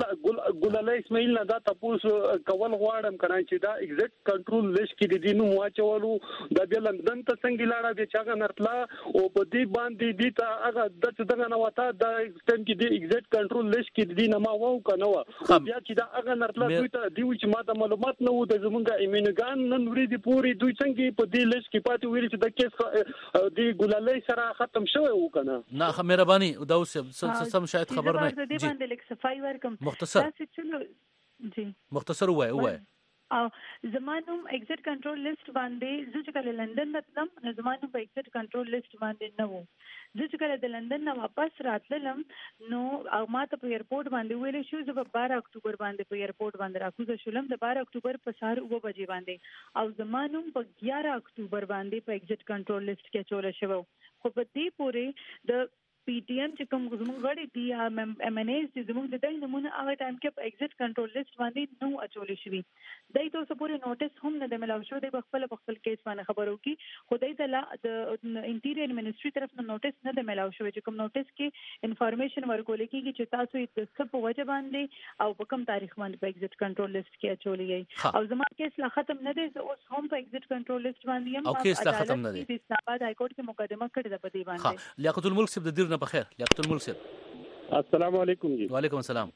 Speaker 10: ګلالۍ اسماعیل نه دا تاسو کول غواړم کنه چې دا ایگزیکټ کنټرول لیست کې دي نو واچولو د بل لندن ته څنګه لاړه دي چې هغه نرتلا او په دې باندې دي ته هغه د څنګه نه وتا د ټیم کې دي ایگزیکټ کنټرول لیست کې دي نه ما وو کنه بیا چې دا هغه نرتلا دوی ته دی چې ما ته معلومات نه وو د زمونږ ایمینګان نن ورې دي پوری دوی څنګه په دې لیست کې پاتې ویل چې د کیس د ګلالۍ سره ختم شوی و کنه.
Speaker 5: نه مهرباني دا اوس سم شاید خبر نه
Speaker 9: دې باندې لیک صفای ورکم
Speaker 5: مختصر
Speaker 9: جی
Speaker 5: مختصر وای وای
Speaker 9: او زمانوم ایگزیټ کنټرول لیست باندې زه چې کله لندن راتلم نو زمانوم په ایگزیټ کنټرول لیست باندې نه وو. زه چې کله د لندن نه واپس راتلم نو او ماته په ایرپورټ باندې ویل شو زه په بارہ اکتوبر باندې په ایرپورټ باندې راکوزه شولم د بارہ اکتوبر په سهار اوه بجې باندې او زمانوم په یازده اکتوبر باندې په ایگزیټ کنټرول لیست کې چول شو. خو په دې پورې د پی ټی ایم چې کوم زموږ غړي دي ام ان ایز چې زموږ د دې نمونه هغه ټایم کې په ایگزیټ کنټرول لیست باندې نو اچول شوی. دای ته اوس پورې نوټس هم نه د ملاو شو د خپل خپل کیس باندې خبرو کی خو دای ته د انټیریئر منسټری طرف نه نوټس نه د ملاو شو چې کوم نوټس کې انفارمیشن ورکول کیږي چې تاسو د څه په وجه باندې او په کوم تاریخ باندې په ایگزیټ کنټرول لیست کې اچولې او زما کیس لا ختم نه دی اوس هم په ایگزیټ کنټرول لیست باندې هم
Speaker 5: او کیس لا ختم نه دی
Speaker 9: د اسلام آباد های کورټ کې مقدمه کړې ده په دې باندې.
Speaker 5: لیاقت الملک صاحب د دیر نه بخیر. لیاقت الملک صاحب
Speaker 10: السلام علیکم جی.
Speaker 5: وعلیکم السلام.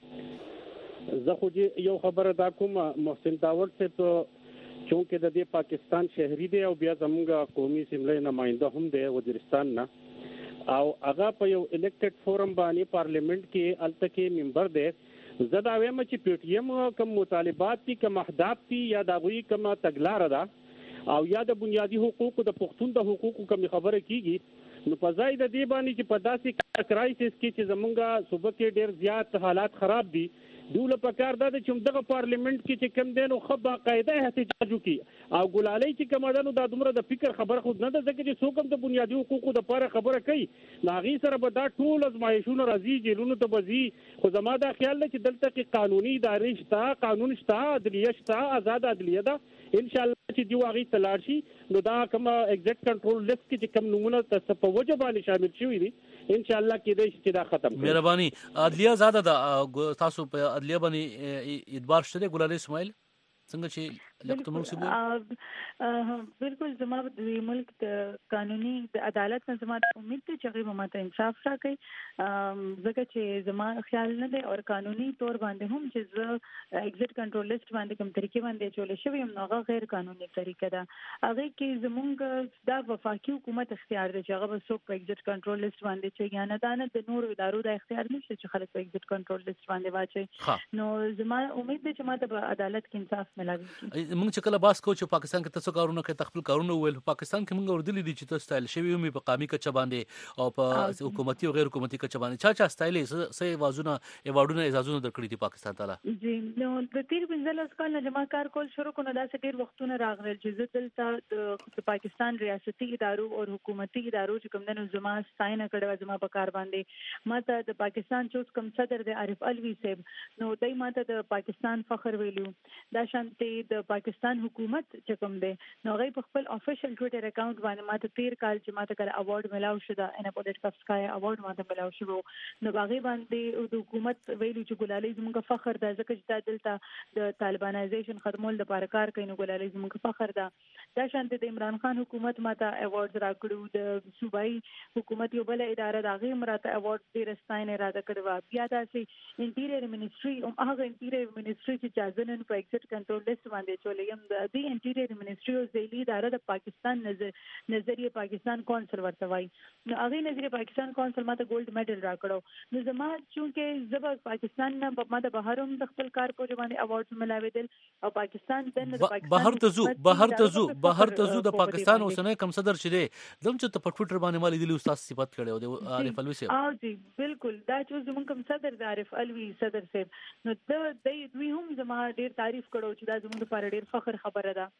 Speaker 10: زه خو جی یو خبره دا کوم محسن داور صاحب چونکه د دې پاکستان شهري دی او بیا زموږ قومي سیملې نماینده هم دی وزیرستان نه او هغه په یو الیکټډ فورم باندې پارلیمنت کې الته کې ممبر دی. زه دا وایم چې پی ټی ایم کوم مطالبات دي کوم اهداف دي یا د غوي کوم تګلارې ده او یا د بنیادی حقوقو د پښتون د حقوقو کوم خبره کیږي نو په ځای د دې باندې چې په داسې کرایسس کې چې زمونږه صوبه کې ډېر زیات حالات خراب دي دوله په کار ده چې دغه پارلیمنت کې چې کم دینو خو باقاعده احتجاج وکړي او ګلالۍ چې کوم ده نو دا دومره د فکر خبره خود نه ده ځکه چې څوک هم د بنیادي حقوقو د پاره خبره کوي نو هغې سره به دا ټول ازمایښونه راځي جیلونو ته به ځي. خو زما دا خیال دی چې دلته کې قانوني ادارې شته قانون شته عدلیه شته آزاد عدلیه ده ان شاء الله چې دیو هغې ته لاړ شي نو دا کوم ایگزیټ کنټرول لیست کې چې کوم نمونه په وجه باندې شامل شوي دي ان شاء الله کېدای شي چې دا ختم کړي.
Speaker 5: مهرباني عدلیه زیاده ده تاسو په عدلیه باندې اعتبار شته دی ګلالۍ اسماعیل څنګه چې لیاقت الملک صاحب
Speaker 9: بالکل زما د ملک د قانوني د عدالت نه زما امید ته چې هغه ماته انصاف راکړي ځکه چې زما خیال نه دی او قانوني تور باندې هم چې زه ایگزیټ کنټرول لیست باندې کوم طریقې باندې چولې شوی هم هغه غیر قانوني طریقه ده. هغه کې زمونږ د وفاقي حکومت اختیار دی چې هغه به څوک په ایگزیټ کنټرول لیست باندې چې یا نه دانه د نور ادارو د اختیار نشته چې خلک په ایگزیټ کنټرول لیست باندې واچي. نو زما امید دی چې ماته په عدالت کې انصاف ملاوي.
Speaker 5: موږ چې کله باس کوو چې پاکستان کې تاسو کارونه کوي خپل کارونه ویل پاکستان کې موږ وردلی دي چې تاسو ستایل شوی وي په قامي کچه باندې او په حکومتي او غیر حکومتي کچه باندې چا چا ستایل سه وازونه ایوارډونه اعزازونه درکړي دي پاکستان تعالی
Speaker 9: جی. نو د تیر پنځلس کال نه جما کار کول شروع کړو دا ډیر وختونه راغلل چې زه دلته د پاکستان ریاستي ادارو او حکومتي ادارو چې کوم د زما ستاینه کړو زما په کار باندې ماته د پاکستان چوس کم صدر د عارف الوی صاحب نو دای ماته د پاکستان فخر ویلو دا شانتي د پاکستان حکومت چې کوم دی نو غي په خپل افیشل ټوئیټر اکاؤنٹ باندې ماته تیر کال چې ماته کله اوارډ ملاو شو دا ان پولیټیکسکای اوارډ ماته ملاو شو نو باغی باندې د حکومت ویلو چې ګلالۍ زموږ فخر ده ځکه چې دلته د طالبانایزیشن ختمول د لپاره کار کوي نو ګلالۍ زموږ فخر ده. دا شانته د عمران خان حکومت ماته اوارډ راکړو د صوبایي حکومت یو بل اداره دا غي مراته اوارډ ډیر ستاینه را ده کړو بیا داسې انټیریئر منسټری او هغه انټیریئر منسټری چې جازنن په ایگزیټ کنټرول لیست باندې چولې یم د دې انټیریئر منسټری او ځایي اداره د پاکستان نظر نظریه پاکستان کونسل ورته وای نو هغه نظریه پاکستان کونسل ماته ګولډ میډل راکړو نو زما چونکه زبر پاکستان نه ماته بهروم د خپل کار په باندې اوارډ ملاویدل او پاکستان د پاکستان
Speaker 5: بهر ته زو بهر ته زو بهر ته زو د پاکستان اوسنۍ کم صدر شری دم چې په ټوئیټر باندې مالي دي استاد صفات کړي او د عارف الوی صاحب
Speaker 9: اه جی بالکل دا چې زموږ کم صدر د عارف الوی صدر صاحب نو د دوی هم زما ډیر تعریف کړو چې دا زموږ لپاره ډیر فخر خبره ده.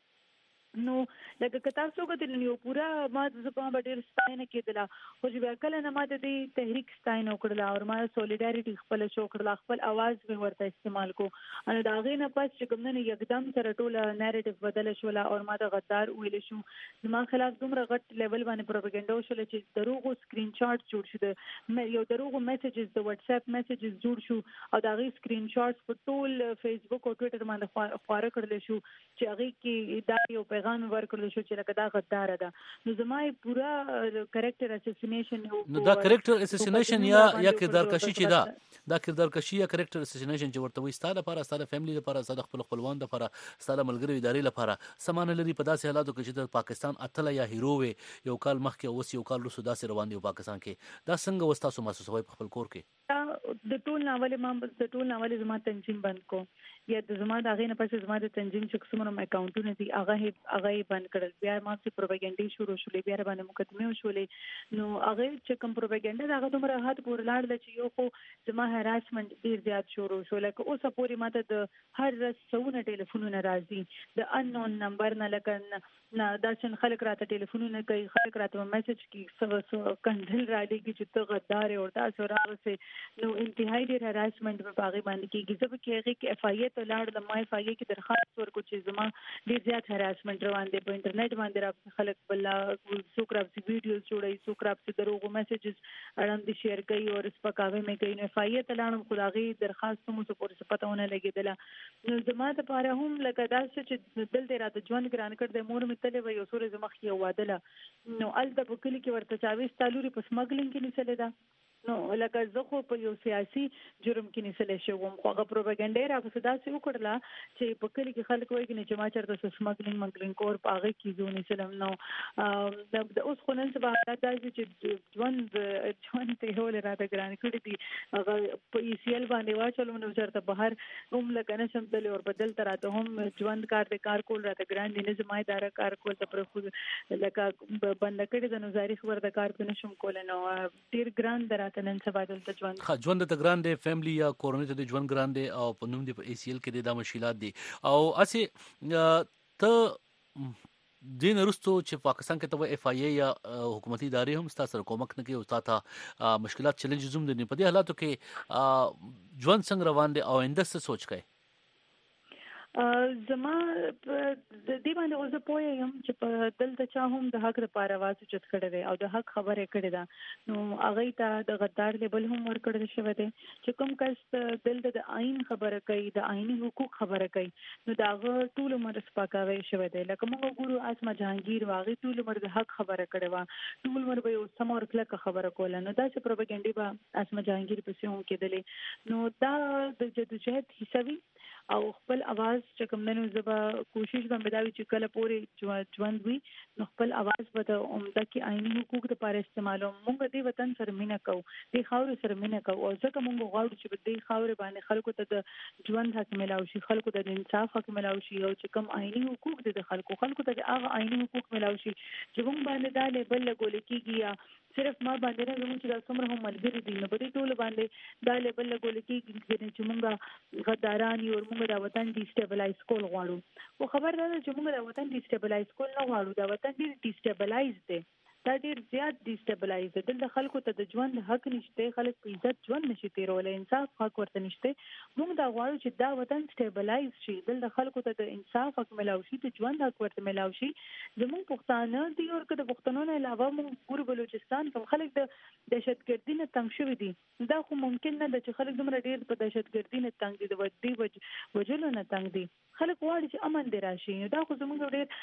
Speaker 9: نو لکه کتاب څو کتل نو پورا ما د په ډېر ستاینه کېدله خو چې بیا کله نه ما د دې تحریک ستاینه وکړله او ما سولیډاریټي خپل شو کړله خپل आवाज به ورته استعمال کو ان دا غي نه پس چې کوم نه یکدم سره ټوله نریټیو بدل شو او ما د غدار ویل شو زما خلاف دومره غټ لیول باندې پروپاګاندا وشول چې دروغو سکرین شاټ جوړ شو یو دروغو میسجز د واتس اپ میسجز جوړ شو او دا غي سکرین شاټس په ټول فیسبوک او ټوئیټر باندې خبره کړل شو چې هغه کې دا یو پیغام ورکړل شو چې لکه دا غدار ده نو زما پورا کریکټر اساسینیشن
Speaker 5: نو دا کریکټر اساسینیشن یا یا کردار کشي چې دا دا کردار کشي یا کریکټر اساسینیشن چې ورته وي ستاره لپاره ستاره فیملی لپاره ستاره خپل خپلوان لپاره ستاره ملګری ادارې لپاره سامان لري په داسې حالاتو کې چې د پاکستان اتله یا هیرو وي یو کال مخکې اوس یو کال وروسته داسې روان دی پاکستان کې دا څنګه وستا سو محسوسوي په خپل کور کې
Speaker 9: د ټول ناول ما د ټول ناول زما تنظیم بند کو یا د زما د هغه نه پس زما د تنظیم چې څومره اکاونټونه دي هغه هغه بند کړل. بیا ما چې پروپاګاندا شروع شولې بیا باندې مقدمه شولې نو هغه چې کوم پروپاګاندا هغه دومره حد پورې لاړل چې یو خو زما هراسمنت ډیر زیات شروع شو. لکه اوس پورې ماته د هر څونه ټلیفونونه راځي د انون نمبر نه، لکه نه دا چې خلک راته ټلیفونونه کوي، خلک راته میسج کوي څه کنډل را لګي چې ته غدار او تاسو راوسه نو انتهایی ډیر هراسمنت په هغه باندې کېږي. ځکه چې هغه کې اف آی ته لاړ د ما اف آی کې درخواست ورکو چې زما ډیر زیات هراسمنت روان دي په انټرنیټ باندې را خلک بل څوک راځي ویډیوز جوړي، څوک راځي دروغ میسجز اړم دي شیر کوي او سپکاوي مې کوي. نو اف آی ته لاړم خدای درخواست مو څه پورې پتاونه لګیدله نو زما ته پاره هم لکه دا چې دل دې راته ژوند ګران کړ د مور مې تلې و یو سورې زمخ یو وادله نو ال د بکلی کې ورته چاوي ستالوري په سمګلینګ کې نسله ده نو لکه زه خو په یو سیاسي جرم کې نسلې شوم خو هغه پروپاګاندا را په صدا سي وکړه چې په کلی کې خلک وایي چې ما چرته سمګلینګ منګلینګ کور په هغه کې ځو نسلم نو د اوس خو نن سبا دا چې ژوند ژوند ته هول راته ګران کړی دي هغه په ای سی ال باندې واچلو نو چرته بهر هم لکه نشم تللی او بدل تراته هم ژوند کار د کار کول راته ګران دي نه زما اداره کار کول ته پر خو لکه بند کړی د نظاری خبر د کار په نشم کول نو ډیر ګران درا نن سبا دلته ژوند
Speaker 5: خا ژوند ته ګران دی فیملی یا کورنۍ ته ژوند ګران دی او په نوم دی په ای سی ال کې د مشکلات دي او اسی ته دین رستو چې پاکستان کې ته اف آی ای یا حکومتي ادارې هم ستاسو کومک نه کوي او تاسو مشکلات چیلنجز هم دي په دې حالاتو کې ژوند څنګه روان دي او انده څه سوچ کوي
Speaker 9: زما د دې باندې اوسه پوهه یم چې په دلته چا هم د حق لپاره आवाज چت کړی دی او د حق خبره کړې ده نو هغه ته د غدار لیبل هم ورکړل شوی دی چې کوم کس دلته د آئین خبره کوي د آئینی حقوق خبره کوي نو داغه ټول عمر سپکاوي شوی دی. لکه موږ ګورو اسما جهانگیر واغې ټول عمر د حق خبره کړې و ټول عمر به یو سم اور کله خبره کوله نو دا چې پروپاګاندا به اسما جهانگیر په سیمه کې دلې نو دا د جدوجہد حصہ وی او خپل आवाज چې کوم نن زبا کوشش به بداوي چې کله پورې ژوند وي نو خپل आवाज به د عمده کې آئینی حقوق لپاره استعمالو. موږ د وطن سره مینه کوو د خاور سره مینه کوو او ځکه موږ غواړو چې د خاور باندې خلکو ته د ژوند حق ملاوي شي، خلکو ته د انصاف حق ملاوي شي او چې کوم آئینی حقوق د خلکو خلکو ته هغه آئینی حقوق ملاوي شي چې موږ باندې دا لیبل لګول کېږي یا صرف ما باندې نه زموږ چې څومره هم ملګری دي نو په دې ټول باندې دا لیبل لګول کېږي چې موږ غداران یو موږ د وطن ډی سټیبلایز کول غواړو. خو خبر ده چې موږ د وطن ډی سټیبلایز کول نه غواړو، د وطن ډی سټیبلایز دی دا ډیر زیات ډی سټیبلایز دی. د خلکو ته د ژوند حق نشته، خلک په عزت ژوند نشي تیرولای، انصاف حق ورته نشته. موږ دا غواړو چې دا وطن سټیبلایز شي، د خلکو ته د انصاف حق ملاوي شي، د ژوند حق ورته ملاوي شي. زموږ پښتانه دي او که د پښتنو نه علاوه موږ ګور بلوچستان کوم خلک د دهشتګردي نه تنګ شوي دي دا خو ممکن نه ده چې خلک دومره ډیر په دهشتګردي نه تنګ دي د ودی وجلو نه تنګ دي. خلک غواړي چې امن دی راشي. دا خو زموږ ډیر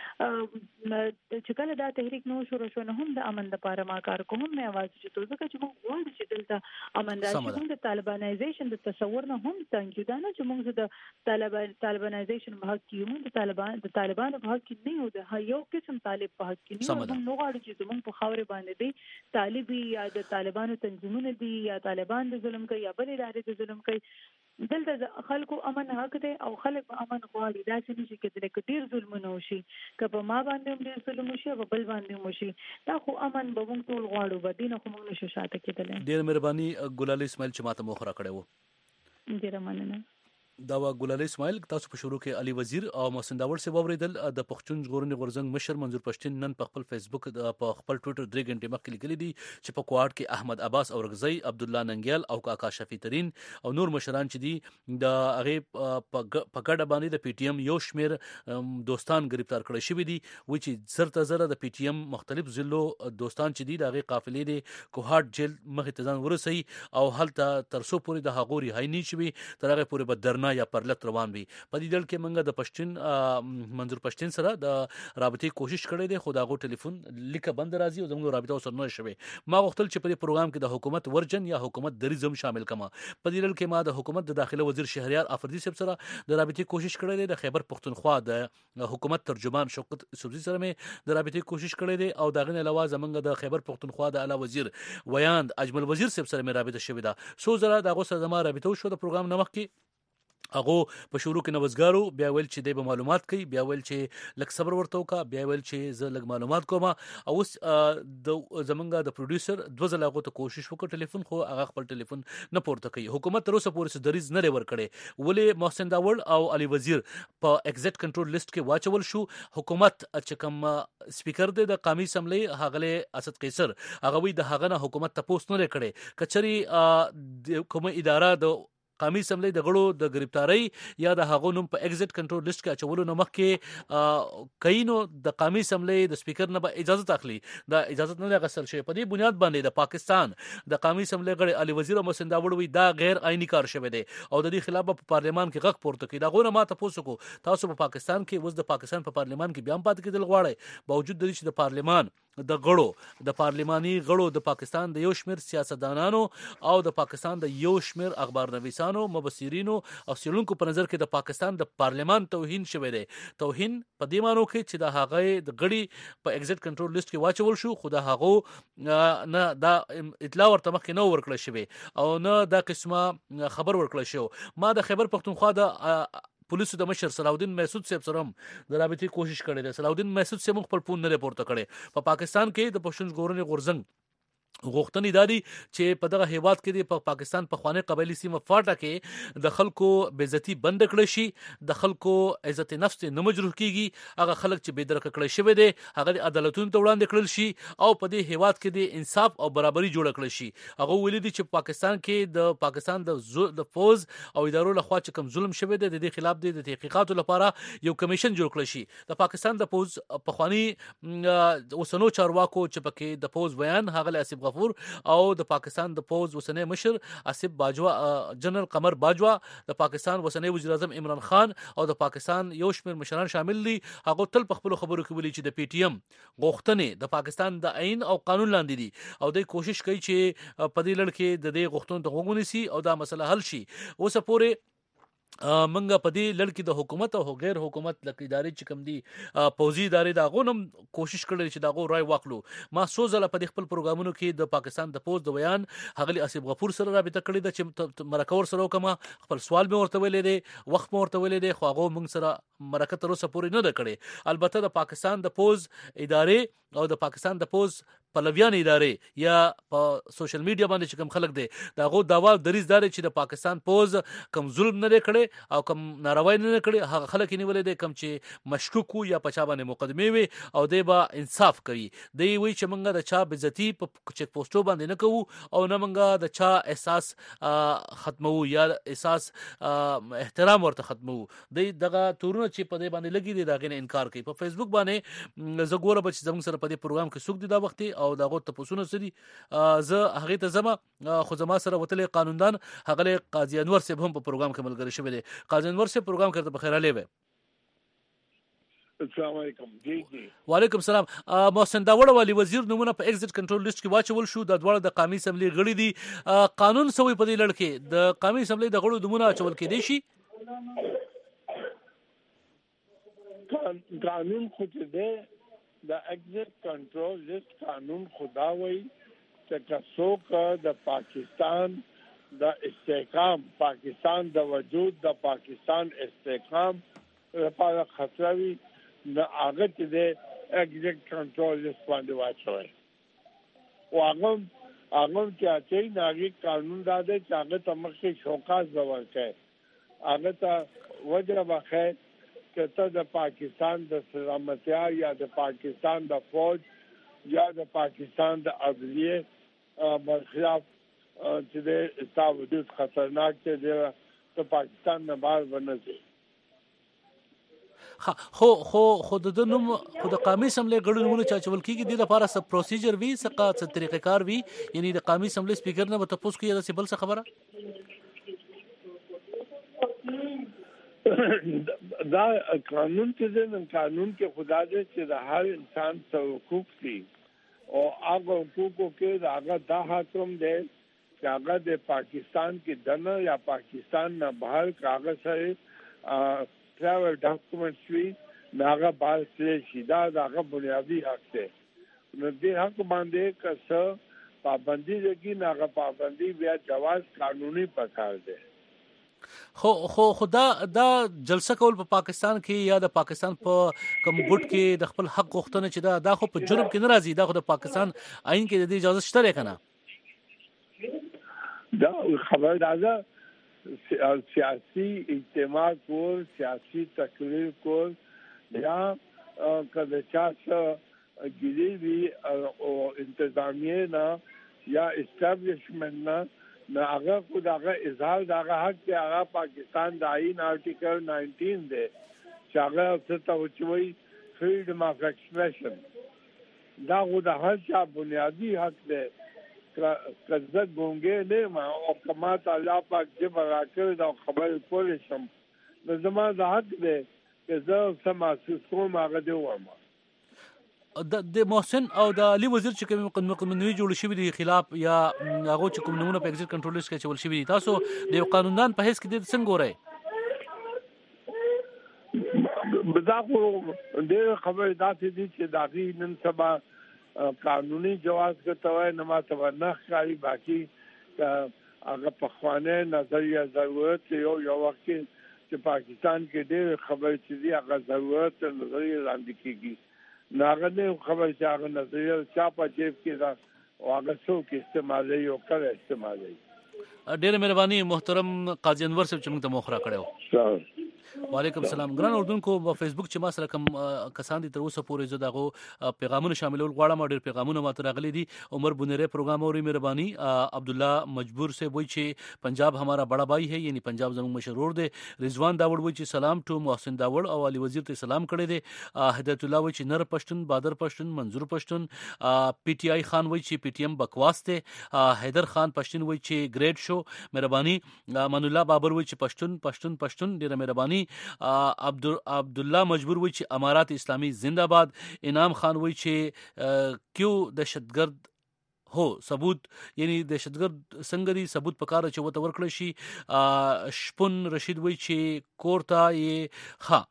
Speaker 9: چې کله دا تحریک نو شروع شو نه هم د امن لپاره ما کار کوم نه आवाज چې تو ځکه چې موږ غواړو چې دلته امن راشي. موږ د طالبانایزیشن د تصور نه هم تنګ دا نه چې موږ د طالبان طالبانایزیشن په حق کې موږ د طالبان د طالبان په حق کې نه یو د یو قسم طالب په حق کې نه موږ نو غواړو چې موږ په خاور باندې دي طالبي یا د طالبانو تنظیمونه دي یا طالبان د ظلم کوي یا بل ادارې د ظلم کوي. دلته خلکو امن حق دی او خلک امن غواړي. دا چې نشي کېدلی چې ډیر ظلمونه وشي که په ما باندې ډیر ظلم وشي او بل باندې وشي دا خو امن به موږ ټول غواړو به دین خو موږ نشو شاته کېدلی.
Speaker 5: ډیر مهرباني ګلال اسماعیل چې ماته مخ را کړی وو.
Speaker 9: ډیر مننه.
Speaker 5: دا وا ګلال اسماعیل تاسو په شروع کې علي وزیر او محسن داور سے ووریدل د پښتون ژغورنې غورځنګ مشر منظور پښتين نن په خپل فیسبوک په خپل ټوئیټر درې غنټې مخکې لیکلي دي چې په کوارټ کې احمد عباس اورغزی، عبد الله ننګیال او کاکا شفیع ترین او نور مشران چې دي د هغه په ګډه باندې د پی ټی ایم یو شمیر دوستان گرفتار کړي شوی دي و چې زرته زره د پی ټی ایم مختلف ضلعو دوستان چې دي د هغه قافلې دي کوهارت جیل مخې ته ځان ورسي او هلته ترسو پورې د هغوري هاي نه شوی تر هغه پورې به درنه دھرنا یا پرلت روان وي. په دې ډول کې موږ د پښتون منظور پښتون سره د رابطې کوشش کړې ده، خو داغو ټلیفون لیکه بند راځي او زموږ رابطه سره نه شوي. ما غوښتل چې په دې پروګرام کې د حکومت ورجن یا حکومت دریزم شامل کما. په دې ډول کې ما د حکومت د داخله وزیر شهریار افریدي صاحب سره د رابطې کوشش کړې ده، د خیبر پختونخوا د حکومت ترجمان شوکت سبزی سره مې د رابطې کوشش کړې ده، او داغه علاوه زمونږ د خیبر پختونخوا د اعلی وزیر ویاند اجمل وزیر صاحب سره مې رابطه شوې ده. سو زره دغه سره زما رابطه شو د پروګرام نمخ کې. هغه په شروع کې نوزګارو، بیا ویل چې د معلومات کوي، بیا ویل چې لک صبر ورته وکا، بیا ویل چې زه لک معلومات کوم. او اوس د زمونږ د پروډوسر دوه ځله هغه ته کوشش وکړ ټلیفون، خو هغه خپل ټلیفون نه پورته کوي. حکومت تر اوسه پورې دریز نه ور کړي، ولې محسن داوړ او علي وزیر په ایگزیکټ کنټرول لیست کې واچول شو. حکومت چې کوم سپیکر دی د قومي اسمبلی هغه اسد قیصر، هغه وی د هغه نه حکومت تاسو نه کړي. کچري کومه اداره د قومي اسمبلی د غړو د گرفتاری یا د هغو نوم په ایگزیکټ کنټرول لیست کې اچولو نه مخکې کینو د قومي اسمبلی د سپیکر نه به اجازه اخلي. دا اجازه نه غوښتل شي. په دې بنیاد باندې د پاکستان د قومي اسمبلی غړي علي وزیر او محسن داوړ وی دا غیر آئینی کار شوی دی او د دې خلاف په پارلیمان کې غږ پورته کړي. دا غوړه ما تاسو کو تاسو په پاکستان کې اوس د پاکستان په پارلیمان کې بیا پات کېدل غواړي، باوجود د دې چې د پارلیمان د غړو د پارلماني غړو د پاکستان د یو شمیر سیاستدانانو او د پاکستان د یو شمیر اخبارنویسانو، مبصرینو او سیلونکو په نظر کې د پاکستان د پارلمان توهین شوی دی. توهین په دې معنی کې چې د هغه د غړي په ایگزیکټ کنټرول لیست کې واچول شو، خو د هغه نه دا اطلاع ورته مخکې نه ورکړل شوی او نه دا قسمه خبر ورکړل شو. ما د خیبر پختونخوا د پولیسو د مشر صلاحالدین محسود صاحب سره د رابطې کوشش کړې ده. صلاحالدین محسود صاحب خپل فون نه پورته کړي. په پاکستان کې د پښتون ژغورنې غورځنګ غوښتنې دادي چې په دغه هیواد کې د پاکستان په خواني قبایلی سیمه فاټا کې د خلکو بیزتی بند کړی شي، د خلکو عزت نفس نه مجروح کیږي. هغه خلک چې بيدرکه کړی شوی دی هغه د عدالتونو ته وړاندې کړل شي او په دې هیواد کې د انصاف او برابرۍ جوړ کړل شي. هغه ویلي دي چې پاکستان کې د پاکستان د د فوز او ادارو لخوا چې کوم ظلم شوی دی د دې خلاف د تحقیقاتو لپاره یو کمیشن جوړ کړل شي. د پاکستان د فوز په خواني وسنو چارواکو چې پکې د فوز بیان هغه اسیب غفور او د پاکستان د فوز وسنی مشر اسیب باجوا، جنرال قمر باجوا، د پاکستان وسنی وزیر اعظم عمران خان او د پاکستان یو شمیر مشران شامل دي. هغه تل په خپل خبرو کې ویلي چې د پی ټی ایم غوښتنې د پاکستان د عین او قانون لاندې دي او د کوشش کوي چې په دې لړ کې د دې غوښتنو ته وګوري سي او دا مسله حل شي. اوس پورې منګه په دې لړ کې د حکومت او غیر حکومت لکه ادارې چې کوم دي پوزي ادارې دا غونم کوشش کړل چې دا غو رائے واخلو. ما سوزله په خپل پروګرامونو کې د پاکستان د پوز د بیان هغلی اسیب غفور سره رابطه کړې ده چې مرکور سره وکما. خپل سوال به ورته ویلې دي، وخت به ورته ویلې دي، خو هغه موږ سره مرکه تر اوسه پورې نه ده کړې. البته د پاکستان د پوز ادارې او د پاکستان د پوز پلویان ادارې یا په سوشل میډیا باندې چې کوم خلک دي دا غو داوا دریز دار چې د پاکستان پوز کم ظلم نه کړي او کم ناروای نه کړي، هغه خلک نیولې دي کم چې مشکوک یا په چا باندې مقدمه وي او دی با انصاف کوي. دی وی چې موږ د چا بزتی په چک پوسټو باندې نه کوو او نه موږ د چا احساس ختمو یا احساس احترام ورته ختمو. دی دغه تورونه چې په دې باندې لګي دي دا غنه انکار کوي. په فیسبوک باندې زګوره بچ زموږ سره په دې پروګرام کې سوق دي دا وخت او داغه تاسو سری زه هغه ته زما خو زما سره وتلې قانوندان هغه قاضي انور صاحب هم په پروګرام کې ملګری شوی دی. قاضي انور صاحب پروګرام کړته بخیر علي وي.
Speaker 11: السلام علیکم. جی جی
Speaker 5: وعلیکم السلام. محسن داوړ والی وزیر نمونه په ایگزیکټ کنټرول لیست کې واچول شو. د دواړو د قومي اسمبلی غړي دي. قانون سوی په دې لړ کې د قومي اسمبلی د غړو نمونه اچول کېدی شي.
Speaker 11: قانون خو دې د ایگزیکټ کنټرول لیست قانون خدا وای چې څوک د پاکستان د استحکام، پاکستان د وجود، د پاکستان استحکام لپاره خطر وي د هغه چې د ایگزیکټ کنټرول لیست باندې واچوي. او هغه هغه چې اچي ناګي قانون دا دی چې هغه تمخې شوکاز ورکړي، هغه ته وجه واخې کته د پاکستان د سلامتیا یا د پاکستان د فوج یا د پاکستان د عدلیه برخلاف چې د استاد وجود خطرناک دی د پاکستان نه بهر ونځي.
Speaker 5: خو خو خو د نوم خو د قومي اسمبلی غړو نومونه چا چول کیږي د لپاره څه پروسیجر وی څه څه طریقې کار وی، یعنی د قومي اسمبلی سپیکر نه به تاسو کې دا څه بل څه خبره
Speaker 11: دا قانون کې د قانون کې خدا دې چې د هر انسان څو حقوق دي او هغه حقوقو کې هغه دا حکم دی چې هغه د پاکستان کې دنه یا پاکستان نه بهر کاغذ سره ټراول ډاکومېنټس وي هغه بهر تللی شي. دا هغه بنیادي حق دی. نو دې حق باندې که څه پابندي لګي نو هغه پابندي بیا جواز قانوني پکار دی.
Speaker 5: خو خو خدا دا جلسه کول په پا پاکستان کې یا د پاکستان په کوم ګډ کې د خپل حق غوښتنه چې دا دا خو په جرم کې ناراضي، دا خو د پاکستان آئین کې د دې اجازه شته کنه.
Speaker 11: دا خبر دا سیاسي اجتماع کول، سیاسي تقریر کول یا کله چا څه ګیری وی او انتظامیه نه یا اسټابلیشمنت نه نه هغه خو دغه اظهار دغه حق دی. هغه پاکستان د آئین آرټیکل نائنټین دی چې هغه څه ته وایي فریډم اف ایکسپریشن. دا خو د هر چا بنیادي حق دی. کله ګونګې نه ما او کما تعالی پاک دې راکړ دا خبر کولې شم نو زما د حق دی چې زه سم محسوس کوم هغه دی وایم.
Speaker 5: د محسن او د علي وزیر چې کوم قانوني جوړ شوی دی خلاف یا هغه چې کوم نمونه په ایگزیټ کنټرول لیست کې چول شوی دي، تاسو د قانوندان په حیث کې د څنګه ګورئ؟
Speaker 11: بذاخو ډېر خبر داسې دي چې داغي نن سبا قانوني جواز کوي نه ما ته نه ښکاري. باقي هغه په خوانه نظریه ضرورت یو یو وخت چې پاکستان کې ډېر خبر چې دی هغه ضرورت نظریه لاندې کیږي. ناغه خبر چې هغه نظریه چا په جیب کې دا او هغه څوک استعمالوي او کله استعمالوي.
Speaker 5: ډېر مهرباني محترم قاضي انور صاحب چې موږ ته مخ را کړو. وعلیکم السلام. ګران اردوونکو په فیسبوک چې ما سره کوم کسان دي تر اوسه پورې زه دغه پیغامونه شاملول غواړم. ډېر پیغامونه ماته راغلي دي. عمر بنيره پروګرام اوري مهرباني. عبد الله مجبور سے وایي چې پنجاب ہمارا بڑا بھائی ہے، یعنی پنجاب زموږ مشرور دی. رضوان داوړ وایي چې سلام ټو محسن داوړ او علي وزیر ته سلام کړی دی. هدایت الله وایي چې نر پښتون، بادر پښتون، منظور پښتون. پی ټی آی خان وایي چې پی ټی ایم بکواس دی. حیدر خان پښتون وایي چې ګریډ شو مهرباني. من الله بابر وایي چې پښتون پښتون پښتون ډېر مهرباني. عبد عبد الله مجبور وایي چې امارات اسلامي زنده باد. انعام خان وایي چې کیو دهشتګرد هو ثبوت، یعنی دهشتګرد څنګه دی ثبوت پکاره چې وته ورکړی شي. شپون رشید وایي چې کورتا یې ها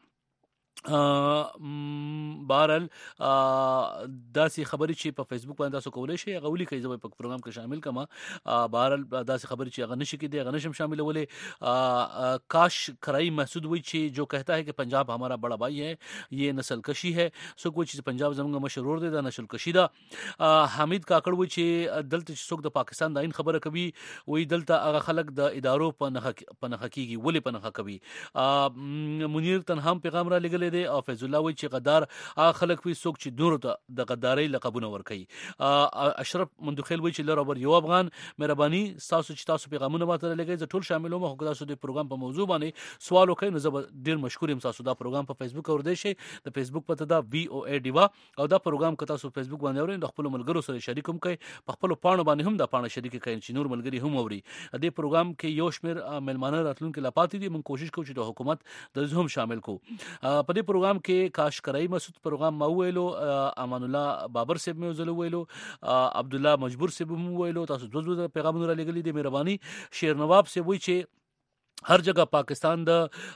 Speaker 5: بهرحال داسې خبرې چې په فیسبوک باندې تاسو کولای شئ هغه ولیکئ، زه په پروګرام کې شامل کما. بهرحال داسې خبرې چې هغه نشي کېدی هغه نشم شاملولې. کاش کرائی محسود وایي چې جو کہتا ہے کہ پنجاب ہمارا بڑا بھائی ہے یہ نسل کشی ہے. څوک وایي چې پنجاب زموږ مشرور دی دا نسل کشی ده. حمید کاکړ وایي چې دلته چې څوک د پاکستان د عین خبره کوي وایي دلته هغه خلک د ادارو په نخ په نخ کېږي ولې په نخ کوي. منیر تنها پیغام را لګلې او فیض الله وایي چې غدار هغه خلک وي څوک چې نور ته د غدارۍ لقبونه ورکوي. اشرف مندخیل وایي چې لر اور یو افغان مهرباني تاسو چې تاسو پیغامونه ماته لګئ زه ټول شاملوم. خو تاسو د پروګرام په موضوع باندې سوال وکړئ نو زه ډیر مشکور یم. تاسو دا پروګرام په فیسبوک اوردئ شئ. د فیسبوک پته دا وی او ای ډیوا او دا پروګرام که تاسو فیسبوک باندې اورئ د خپل ملګرو سره شریک هم کړئ، په خپل پاڼو باندې هم دا پاڼه شریک کړئ چې نور ملګري هم اوري. دې پروګرام کې یو شمېر ملمانه راتلونکي لا پاتې دي. موږ کوشش کوو چې د حکومت د هم شامل کو. په دې پروګرام کې کاش کرائی مسعود پروګرام ما ویلو، امان الله بابر صاحب مې وزلو ویلو، عبد الله مجبور صاحب مو ویلو. تاسو دوه دوه پیغامونه را لګلې دي مهرباني. شیر نواب صاحب وایي چې هر جگہ پاکستان د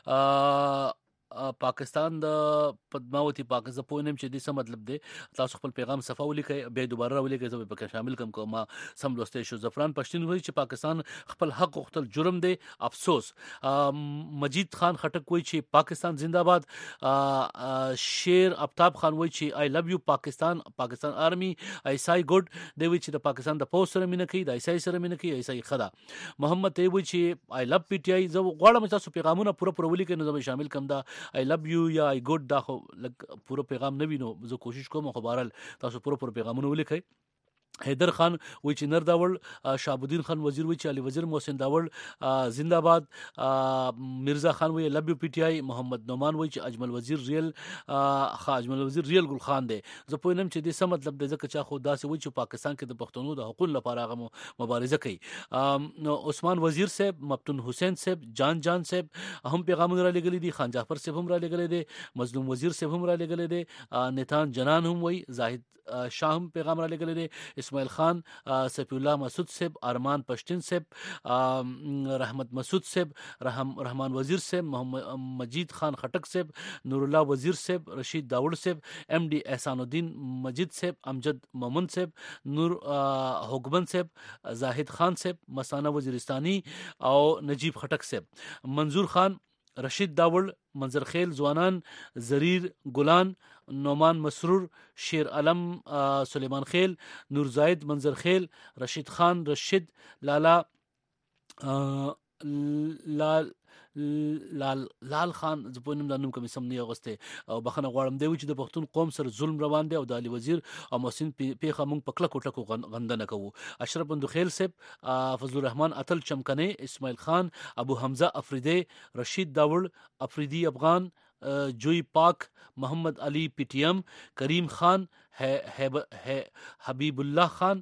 Speaker 5: پاکستان د پدماوتی پاکستان په نوم چې د څه مطلب دی. تاسو خپل پیغام صفه ولیکئ بیا دوباره ولیکئ زه به شامل کوم کوم سم لوستئ شو. زفران پښتون وایي چې پاکستان خپل حق غوښتل جرم دی افسوس. مجید خان خټک وایي چې پاکستان زنده باد. شیر افتاب خان وایي چې آی لو یو پاکستان پاکستان آرمی ایسای ګډ دی وایي چې د پاکستان د پوس سره مینه کوي د ایسای سره مینه کوي ایسای خدا. محمد ته وایي چې آی لو پی ټی آی. زه غواړم تاسو پیغامونه پوره پوره ولیکئ نو زه به شامل کوم. دا I love you یا I good دا خو لګ پوره پیغام نه وینو زه کوشش کوم خو بهرحال تاسو پوره پوره پیغامونه ولیکئ. حیدر خان وی چې نر داوړ، شهابالدین خان وزیر وی چې علي وزیر محسن داوړ زنده‌باد، میرزا خان وی لب پی ټی آی، محمد نعمان وی چې اجمل وزیر ریل خا اجمل وزیر ریل ګل خان دی. زه پوینم چې دې څه مطلب دی، ځکه چې خو داسې وی چې پاکستان کې د پښتنو د حقوقو لپاره هغه مبارزه کوي. نو عثمان وزیر صاحب، مفتون حسین صاحب، جان جان صاحب هم پیغامونه را لګلې دي، خان جعفر صاحب هم را لګلې دي، مظلوم وزیر صاحب هم را لګلې دي، نیتان جنان هم وی، زاهد شاه هم پیغام را لګلې دي، اسماعیل خان، سفی الله مسعود صاحب، ارمان پشتین صاحب، رحمت مسعود صاحب، رحم رحمان وزیر صاحب، محمد مجید خان خټک صاحب، نور الله وزیر صاحب، رشید داوړ صاحب، ایم ڈی احسان الدین مجید صاحب، امجد مومن صاحب، نور حکمن صاحب، زاهد خان صاحب، مسانه وزیرستانی او نجیب خټک صاحب، منظور خان، رشید داوړ، منظر خیل ځوانان، زریر ګلان، نعمان مسرور، شیر علم سلیمان خیل، نور زاید منظر خیل، رشید خان رشید، لالا لال لال لال خان، زه پوه نیم دا نوم کوم سم نه اغوستی او بخښنه غواړم. دی چې د پښتون قوم سره ظلم روان دی او د علي وزیر او محسن پیښه موږ په کلکو ټکو غندنه کوو. اشرف بندوخیل صاحب، فضل الرحمن اتل چمکنی، اسماعیل خان، ابو حمزه افریدی، رشید داوړ، افریدی افغان، جوئی پاک، محمد علی پی ٹی ایم، کریم خان، حبیب اللہ خان،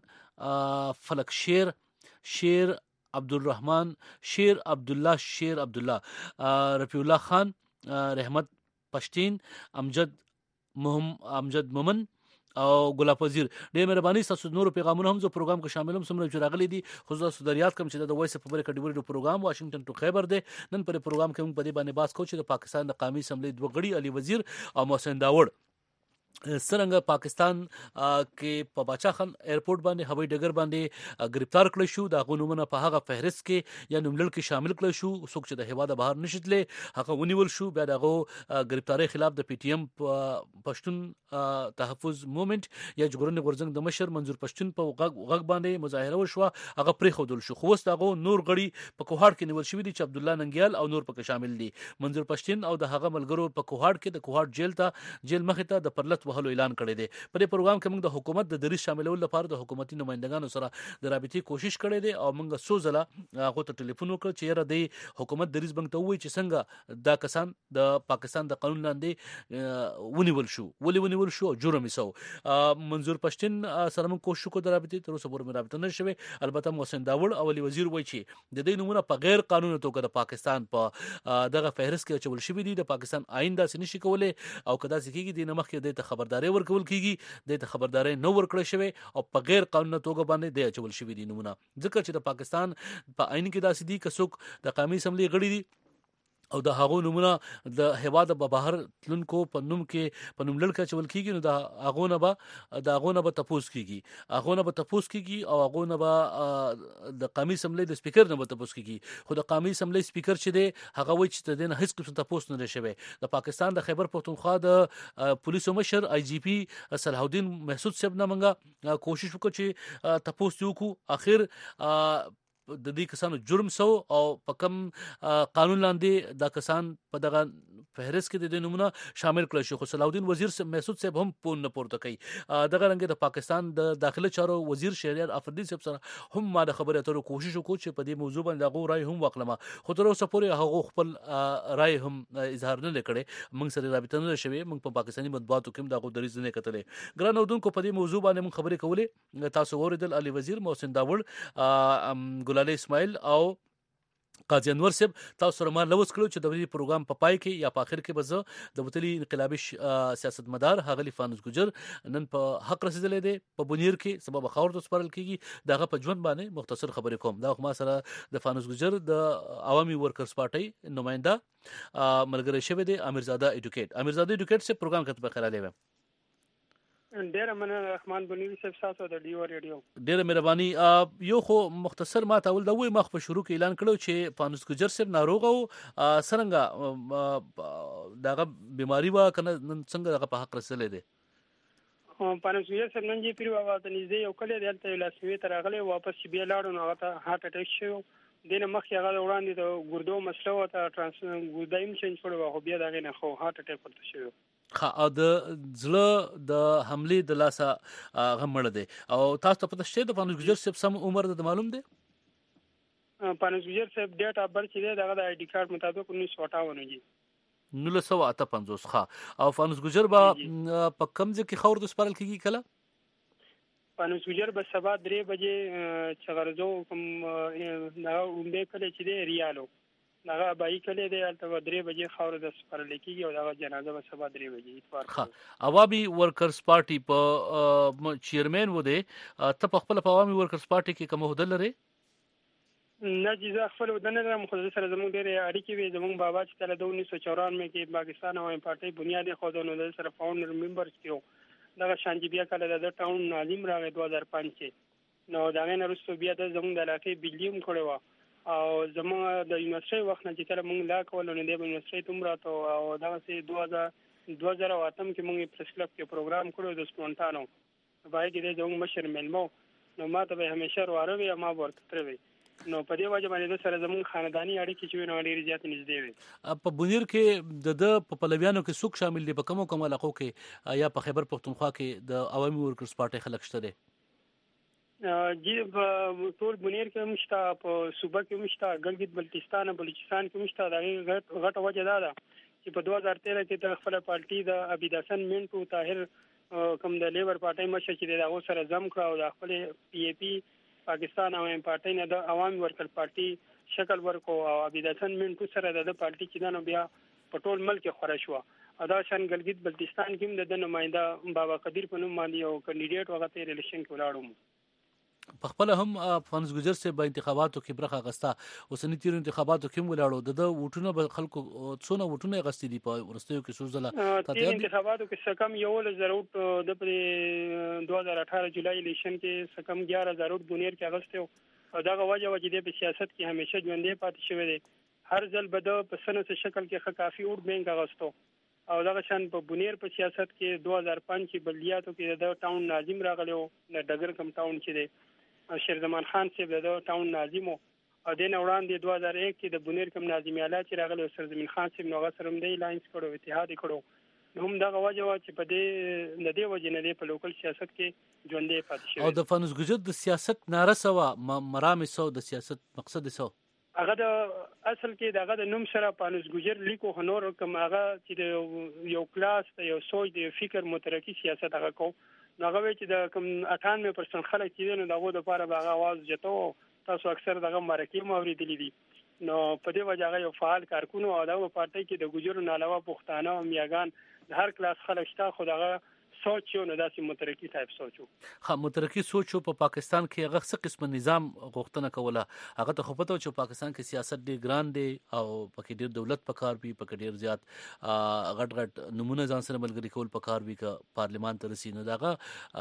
Speaker 5: فلک شیر، شیر عبدالرحمن، شیر عبداللہ شیر عبداللہ، رفیع اللہ خان، رحمت پشتین، امجد امجد مومن او ګلاب وزیر. ډېر مهرباني ستاسو نورو پیغامونه هم زه پروګرام کې شاملوم، څومره چې راغلي دي خو زه تاسو در یاد کړم چې د وایس اف امریکا ډیوري ډو پروګرام واشنگټن ټو خیبر دی. نن پر پروګرام کې موږ په دې باندې بحث کوو چې د پاکستان د قومي اسمبلی دوه غړي علي وزیر او محسن داوړ څرنګه پاکستان کې په باچا خان ایرپورټ باندې هوایي ډګر باندې گرفتار کړل شو. د هغو نومونه په هغه فهرست کې یا نوملړ کې شامل کړل شو، څوک چې د هیواده بهر نشتلې هغه ونیول شو. بیا دغه گرفتاری خلاف د پی ټی ایم پښتون تحفظ موومېنټ یا ژغورنې غورځنګ د مشر منظور پښتون په غږ باندې مظاهره وشوه، هغه پرېښودل شو. خو اوس دغه نور غړي په کوهاټ کې نیول شوي دي چې عبدالله ننګیال او نور پکې شامل دي. منظور پښتون او د هغه ملګرو په کوهاټ کې د کوهاټ جیل ته جیل مخې ته د پرلط وهلو اعلان کړی دی. په دې پروګرام کې موږ د حکومت د دریځ شاملولو لپاره د حکومتي نمائندګانو سره د رابطې کوشش کړی دی او موږ څو ځله هغه ته ټلیفون وکړ چې یاره د حکومت دریځ موږ ته ووایي چې څنګه دا کسان د پاکستان د قانون لاندې ونیول شو، ولې ونیول شو او جرم یې څه. منظور پښتون سره موږ کوشش وکړو د رابطې، تر اوسه پورې مې رابطه نه شوې. البته محسن داوړ او علي وزیر وایي چې د دې نومونه په غیر قانوني توګه د پاکستان په دغه فهرست کې اچول شوي دي. د پاکستان آئین داسې نشي کولی او که داسې کېږي دې نه مخکې دې ته خبرداری ورکول کېږي، د ته خبرداري نه ورکړل شوی او په غیر قانوني توګه باندې د اچول شوی دي نمونه. ځکه چې د پاکستان په آئین کې داسې دي که څوک د قومي اسمبلی غړي دي او د هغو نمونه د هیواده په بهر تلونکو په نوم کې په نوملړ کې اچول کېږي، نو د هغو نه به د هغو نه به تپوس کېږي هغو نه به تپوس کېږي او هغو نه به د قومي اسمبلی د سپیکر نه به تپوس کېږي. خو د قومي اسمبلی سپیکر چې دی هغه وایي چې د دې نه هېڅ قسم تپوس نه دی شوی. د پاکستان د خیبر پښتونخوا د پولیسو مشر آی جی پی صلاح الدین محسود صاحب نه موږ کوشش وکړو چې تپوس وکړو اخر د دې کسانو جرم سو او په کم قانون لاندې دا کسان په دغه فهرست کې د دې نمونه شامل کړل شو. خو صلاح الدین وزیر محسود صاحب هم پون نه پورته کوي. دغه رنګ د پاکستان د داخله چارو وزیر شهریار افریدی صاحب سره هم ما د خبرې اترو کوشش وکړو چې په دې موضوع باندې هغه رائے هم واخلم، خو تر اوسه پورې هغه خپل رائے هم اظهار نه کړي. موږ سره رابطه نه شوي، موږ په پاکستاني مطبوعاتو کې دغه دریځ نه کتلې. ګران اردوونکو په دې موضوع باندې موږ خبرې کولې. تاسو اوریدل علي وزیر، محسن داوړ، ګلالي اسماعیل او قاضي انور صاحب تاسو سره ما لوس کړو چې د دې پروګرام په پای کې یا په اخر کې به زه د وتلي انقلابي سیاستمدار هغلی فانوس ګجر نن په حق رسیدلې دي په بنیر کې سبب خاور ته سپارل کیږي. دغه په ژوند باندې مختصر خبرې کوم. دا ما سره د فانوس ګجر د عوامي ورکرز پارټي نماینده ملګری شوی دی امیرزاده ایډوکیټ. امیرزاده ایډوکیټ سے پروګرام کته په خیال دی.
Speaker 12: ډیره مننه رحمان بنوي صاحب تاسو د ډیو ریډیو.
Speaker 5: ډیره مهرباني. یو خو مختصر ما ته ول دا وای مخ په شروع کې اعلان کړو چې فانوس ګجر صاحب ناروغ او څنګه دغه بیماری وا کنه څنګه دغه په حق رسېلې دي.
Speaker 12: فانوس ګجر صاحب نن چې پیرو هغه ته نږدې یو کله دلته لاسوي تر هغه واپس بیا لاړو نو هغه ته هارت اٹیک شو. دینه مخکې هغه وړاندې د ګردو مسله او ته ټرانس ګردایم چینج کړو خو بیا دغه نه خو هارت اٹیک ورته شو.
Speaker 5: خا د زړه د حمله د لاسه غمړ دی او تاسو ته پته شته د فانوس ګجر صاحب سم عمر د معلوم دی؟
Speaker 12: فانوس ګجر صاحب ډیټ اف برث دی دغه د آی ډی کارت مطابق انیس سو اٹھاون دی
Speaker 5: نولس سو اته پنځوس. ښه او فانوس ګجر به په کوم ځای کې خور د سپارل کیږي کله؟
Speaker 12: فانوس ګجر به سبا درې بجې چغرزو کوم دا ومبه کله چې دی ریالو هغه بای کله دی البته درې بجې خور د سپارل کیږي او دا جنازه به سبا درې بجې اتوار.
Speaker 5: ښه عوامي ورکرز پارټي په چیرمن و دی ته په خپل په عوامي ورکرز پارټي کې کوم هدل لري؟
Speaker 12: نه جزا خپل ودنه لرم خو سره زموږ ډېر اړیکې وي زموږ بابا چې کله د انیس سو چورانوي کې پاکستان عوامي پارټي بنیادی خوځونه د سره فاونډر ممبر کېو دغه شانجي بیا کله د ټاون ناظم راغی دوه هزار پنځه کې نو دا غن وروسته بیا د زموږ د علاقې بجلیوم کړو او زموږ د یونیورسيټي وخت نه چې کله موږ لا کول نو د یونیورسيټي تمره او دا سه دوه هزار اتم کې موږ پریس کلب کې پروګرام کړو د سپونټانو وای کې د زموږ مشر ملمو نو ما ته به همیشه وروي ما ورته وی نو په دې وجه باندې د سره زمون خاندانی اړیکې چې نو ډېر زیات نږدې وي.
Speaker 5: په بونیر کې د د په پلویانو کې څوک شامل دي په کومو کومو علاقو کې یا په خیبر پختونخوا کې د عوامي ورکرز پارټي خلک شته دي؟
Speaker 12: جی په ټول بونیر کې مشته په صوبه کې مشته ګلګت بلتستان بلوچستان کې مشته دا غټ وجه دا ده چې په دوه هزار تیرہ کې د خپل پارټي د عبید حسن منټو طاهر کوم د لیبر پارټي مشر چې دا سره زم کړ او د خپل پی ای پی پاکستان عوامي پارټي نه د عوامي ورکر پارټي شکل ورکو او عبید حسن منټو سره د پارټي چې نو بیا په ټول ملک خورا شو او دا شان ګلګت بلتستان کې د نمائنده بابا قدیر په نوم باندې یو کینډیډیټ وغه تیر الیکشن کې ولاړم.
Speaker 5: په خپل هم فانوس ګجر سے په انتخاباتو کې برخه غستا اوسنی تیر انتخاباتو کې ولاړو د ووټونو به خلکو څونه ووټونه غستې دي په ورستیو کې سوزله
Speaker 12: تاسو انتخاباتو کې سکم یو لزر ووټ د دوه هزار اٹھارہ جولای الیکشن کې سکم اګیارہ هزار ووټ بونیر کې غستو او دا وجه وجه د سیاست کې همیشه ژوندې پاتې شوی دی هر ځل به د پسنه شکل کې کافي ووټ بینک غستو او دا شان په بونیر په سیاست کې دوه هزار پنځه کې بلدیاتو کې د ټاون ناظم راغلو د ډګر کم ټاون چې دی شیر زمان خان صاحب د ټاون ناظم او د وړاندې دوه هزار یک کې د بونیر کم ناظم اعلی چې راغلو سرزمین خان صاحب نو غسرم دی لاینز کړو اتحاد کړو هم دا وجه وا چې په دې د دې وجه نه په لوکل سیاست کې ژوندې پاتې شوی
Speaker 5: او د فانوس ګجر د سیاست نارسوا مرامې سو د سیاست مقصد سو
Speaker 12: هغه د اصل کې دغه د نوم سره فانوس ګجر لیکو هنور کوم هغه چې یو کلاس یو سوچ د فکر مترقی سیاست هغه کو هغه چې د کوم اٹھانوے پرسنټ خلک چې نو دغه د لپاره به आवाज جته تاسو اکثر دغه مرکې مو اوریدلې دي نو په دې وجه هغه یو فعال کارکون او دغه پارټي کې د ګجرو نه علاوه پښتانه او میاګان د هر کلاس خلک شته خو دغه سوچ یو نه داسې مترقی ټایپ سوچو.
Speaker 5: ها مترقی سوچ په پاکستان کې هغه څه قسم نظام غوښتنه کوله هغه ته خو پته چې پاکستان کې سیاست ډیر ګران دی او پکې ډیر دولت پکار وي پکې ډیر زیات غټ غټ نمونه ځان سره ملګری کول پکار وي ک پارلیمان ته رسینو داغه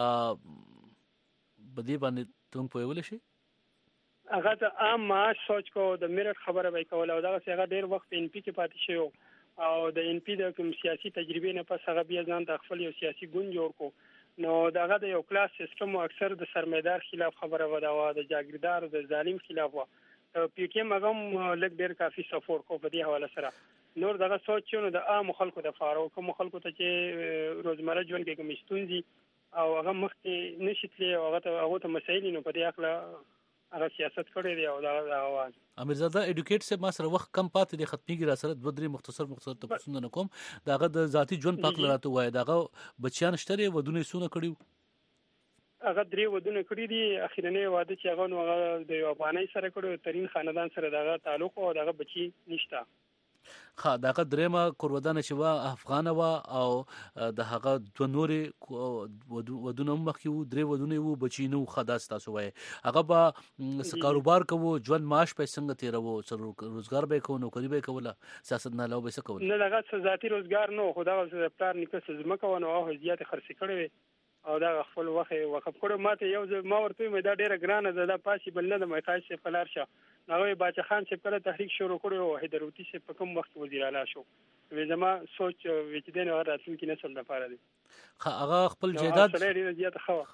Speaker 5: بدی باندې څنګه پوهول شي
Speaker 12: هغه ته عام معاش سوچ کو د میرټ خبره وای کول او دا څنګه ډیر وخت ان پی کې پاتې شو او د ان پی د کوم سیاسي تجربې نه پس هغه بیا ځان د خپل یو سیاسي ګوند جوړ کو نو داغه د یو کلاس سیستم اکثر د سرمایدار خلاف خبره ودا و د جاګیردار د ظالم خلاف و پی کې مګم لګ ډیر کافي سپورټ کو په دې حواله سره نور دغه سوچ نو د عام خلکو د فارو کوم خلکو ته چې روزمره ژوند کې کوم ستونزې او هغه مخکې نشitli او هغه هغه ته مسایل نو په دې اخلا هغه سیاست کړی دی او دا आवाज
Speaker 5: امیرزاده اډوکیټ سے ما سره وخت کم پاتې دی ختميږي را سره دوه درې مختصر مختصر تاسو نه کوم داغه د ذاتی ژوند پاک لراته وای داغه بچیان شته ودونه سونه کړیو
Speaker 12: هغه درې ودونه کړی دي اخیرنه واده چې هغه نو د افغاني سره کړو ترين خاندان سره داغه تعلق او داغه بچی نشته
Speaker 5: خا داغه درېما کورودانه چې وا افغان وا او د هغه د نورې ودونه مخکې وو درې ودونه وو بچینو خداس تاسو وای هغه به کاروبار کوو ژوند معاش په څنګه تیرو روزګار به کوو نوکری به کوله سیاست نه لاو به څه کول
Speaker 12: نه دغه ذاتی روزګار نو خدا د پلان نکس زمکه ونه او زیات خرڅ کړي او دا خپل وخت وقف کړو ماته یو ما ورته مې دا ډیره ګرانه ده دا پاسیبل نه ده مې خاصه فلار شه نو باچا خان چې کله تحریک شروع کړو حیدروتی سے په کوم وخت وزیر اعلی شو وې زما سوچ وچدنه راتلونکي نسل لپاره دی
Speaker 5: هغه خپل جیداد
Speaker 12: سره ډیره زیات خو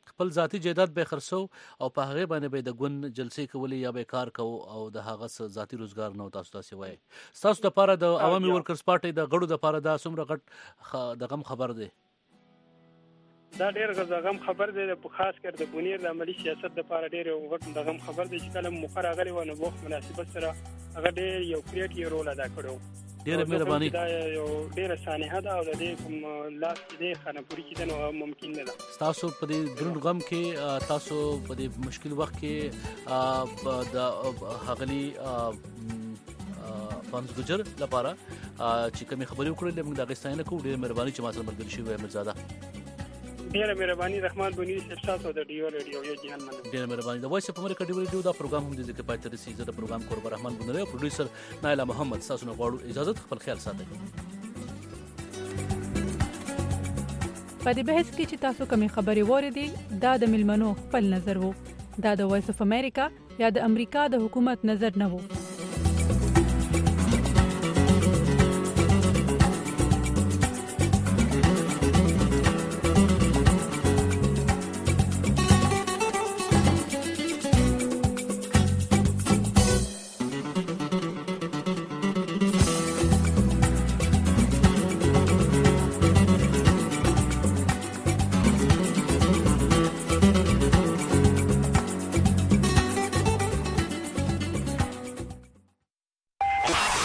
Speaker 5: خپل ذاتی جیدات به خرڅو او په هغه باندې به د ګوند جلسې کولې یا به کار کوو او د هغه ذاتی روزګار نه تاسو تاسو وایي تاسو د لپاره د عوامي ورکرز پارټي د غړو د لپاره دا څومره غټ د غم خبر دی
Speaker 12: دا ډېر غزغم خبر دی په خاص کر د بنیر د عملی سیاست د لپاره ډېر غټ د غم خبر دی چې کله مقرره غلي ونه وخت مناسبت سره هغه ډېر یو کریټیو رول ادا کړو
Speaker 5: ډېر مهرباني
Speaker 12: دا یو ډېر سانحه ده او د دې کوم لاس دې خانه پوری کې نو ممکن نه ده
Speaker 5: تاسو په دې دروند غم کې تاسو په دې مشکل وخت کې د هغلی فانز ګجر لپاره چې کومې خبرې وکړې موږ د غستاینه کوو ډېر مهرباني چې ما سره ملګری شوی مرزاده
Speaker 12: ډېر مهرباني رحمان بني صاحب د ډیو ریډیو یو جهان مننه
Speaker 5: ډېر مهرباني د وایس اف امریکا ډیو ریډیو دا پروګرام هم د ذکر پاتې رسي زه د پروګرام کور رحمان بني او پروډوسر نایلا محمد تاسو نه غواړو اجازه خپل خیال ساتئ
Speaker 7: په دې بحث کې چې تاسو کومې خبرې وریدي دا د ملمنو خپل نظر وو دا د وایس اف امریکا یا د امریکا د حکومت نظر نه وو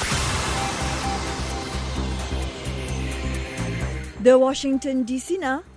Speaker 1: د واشنگټن ډي سي نه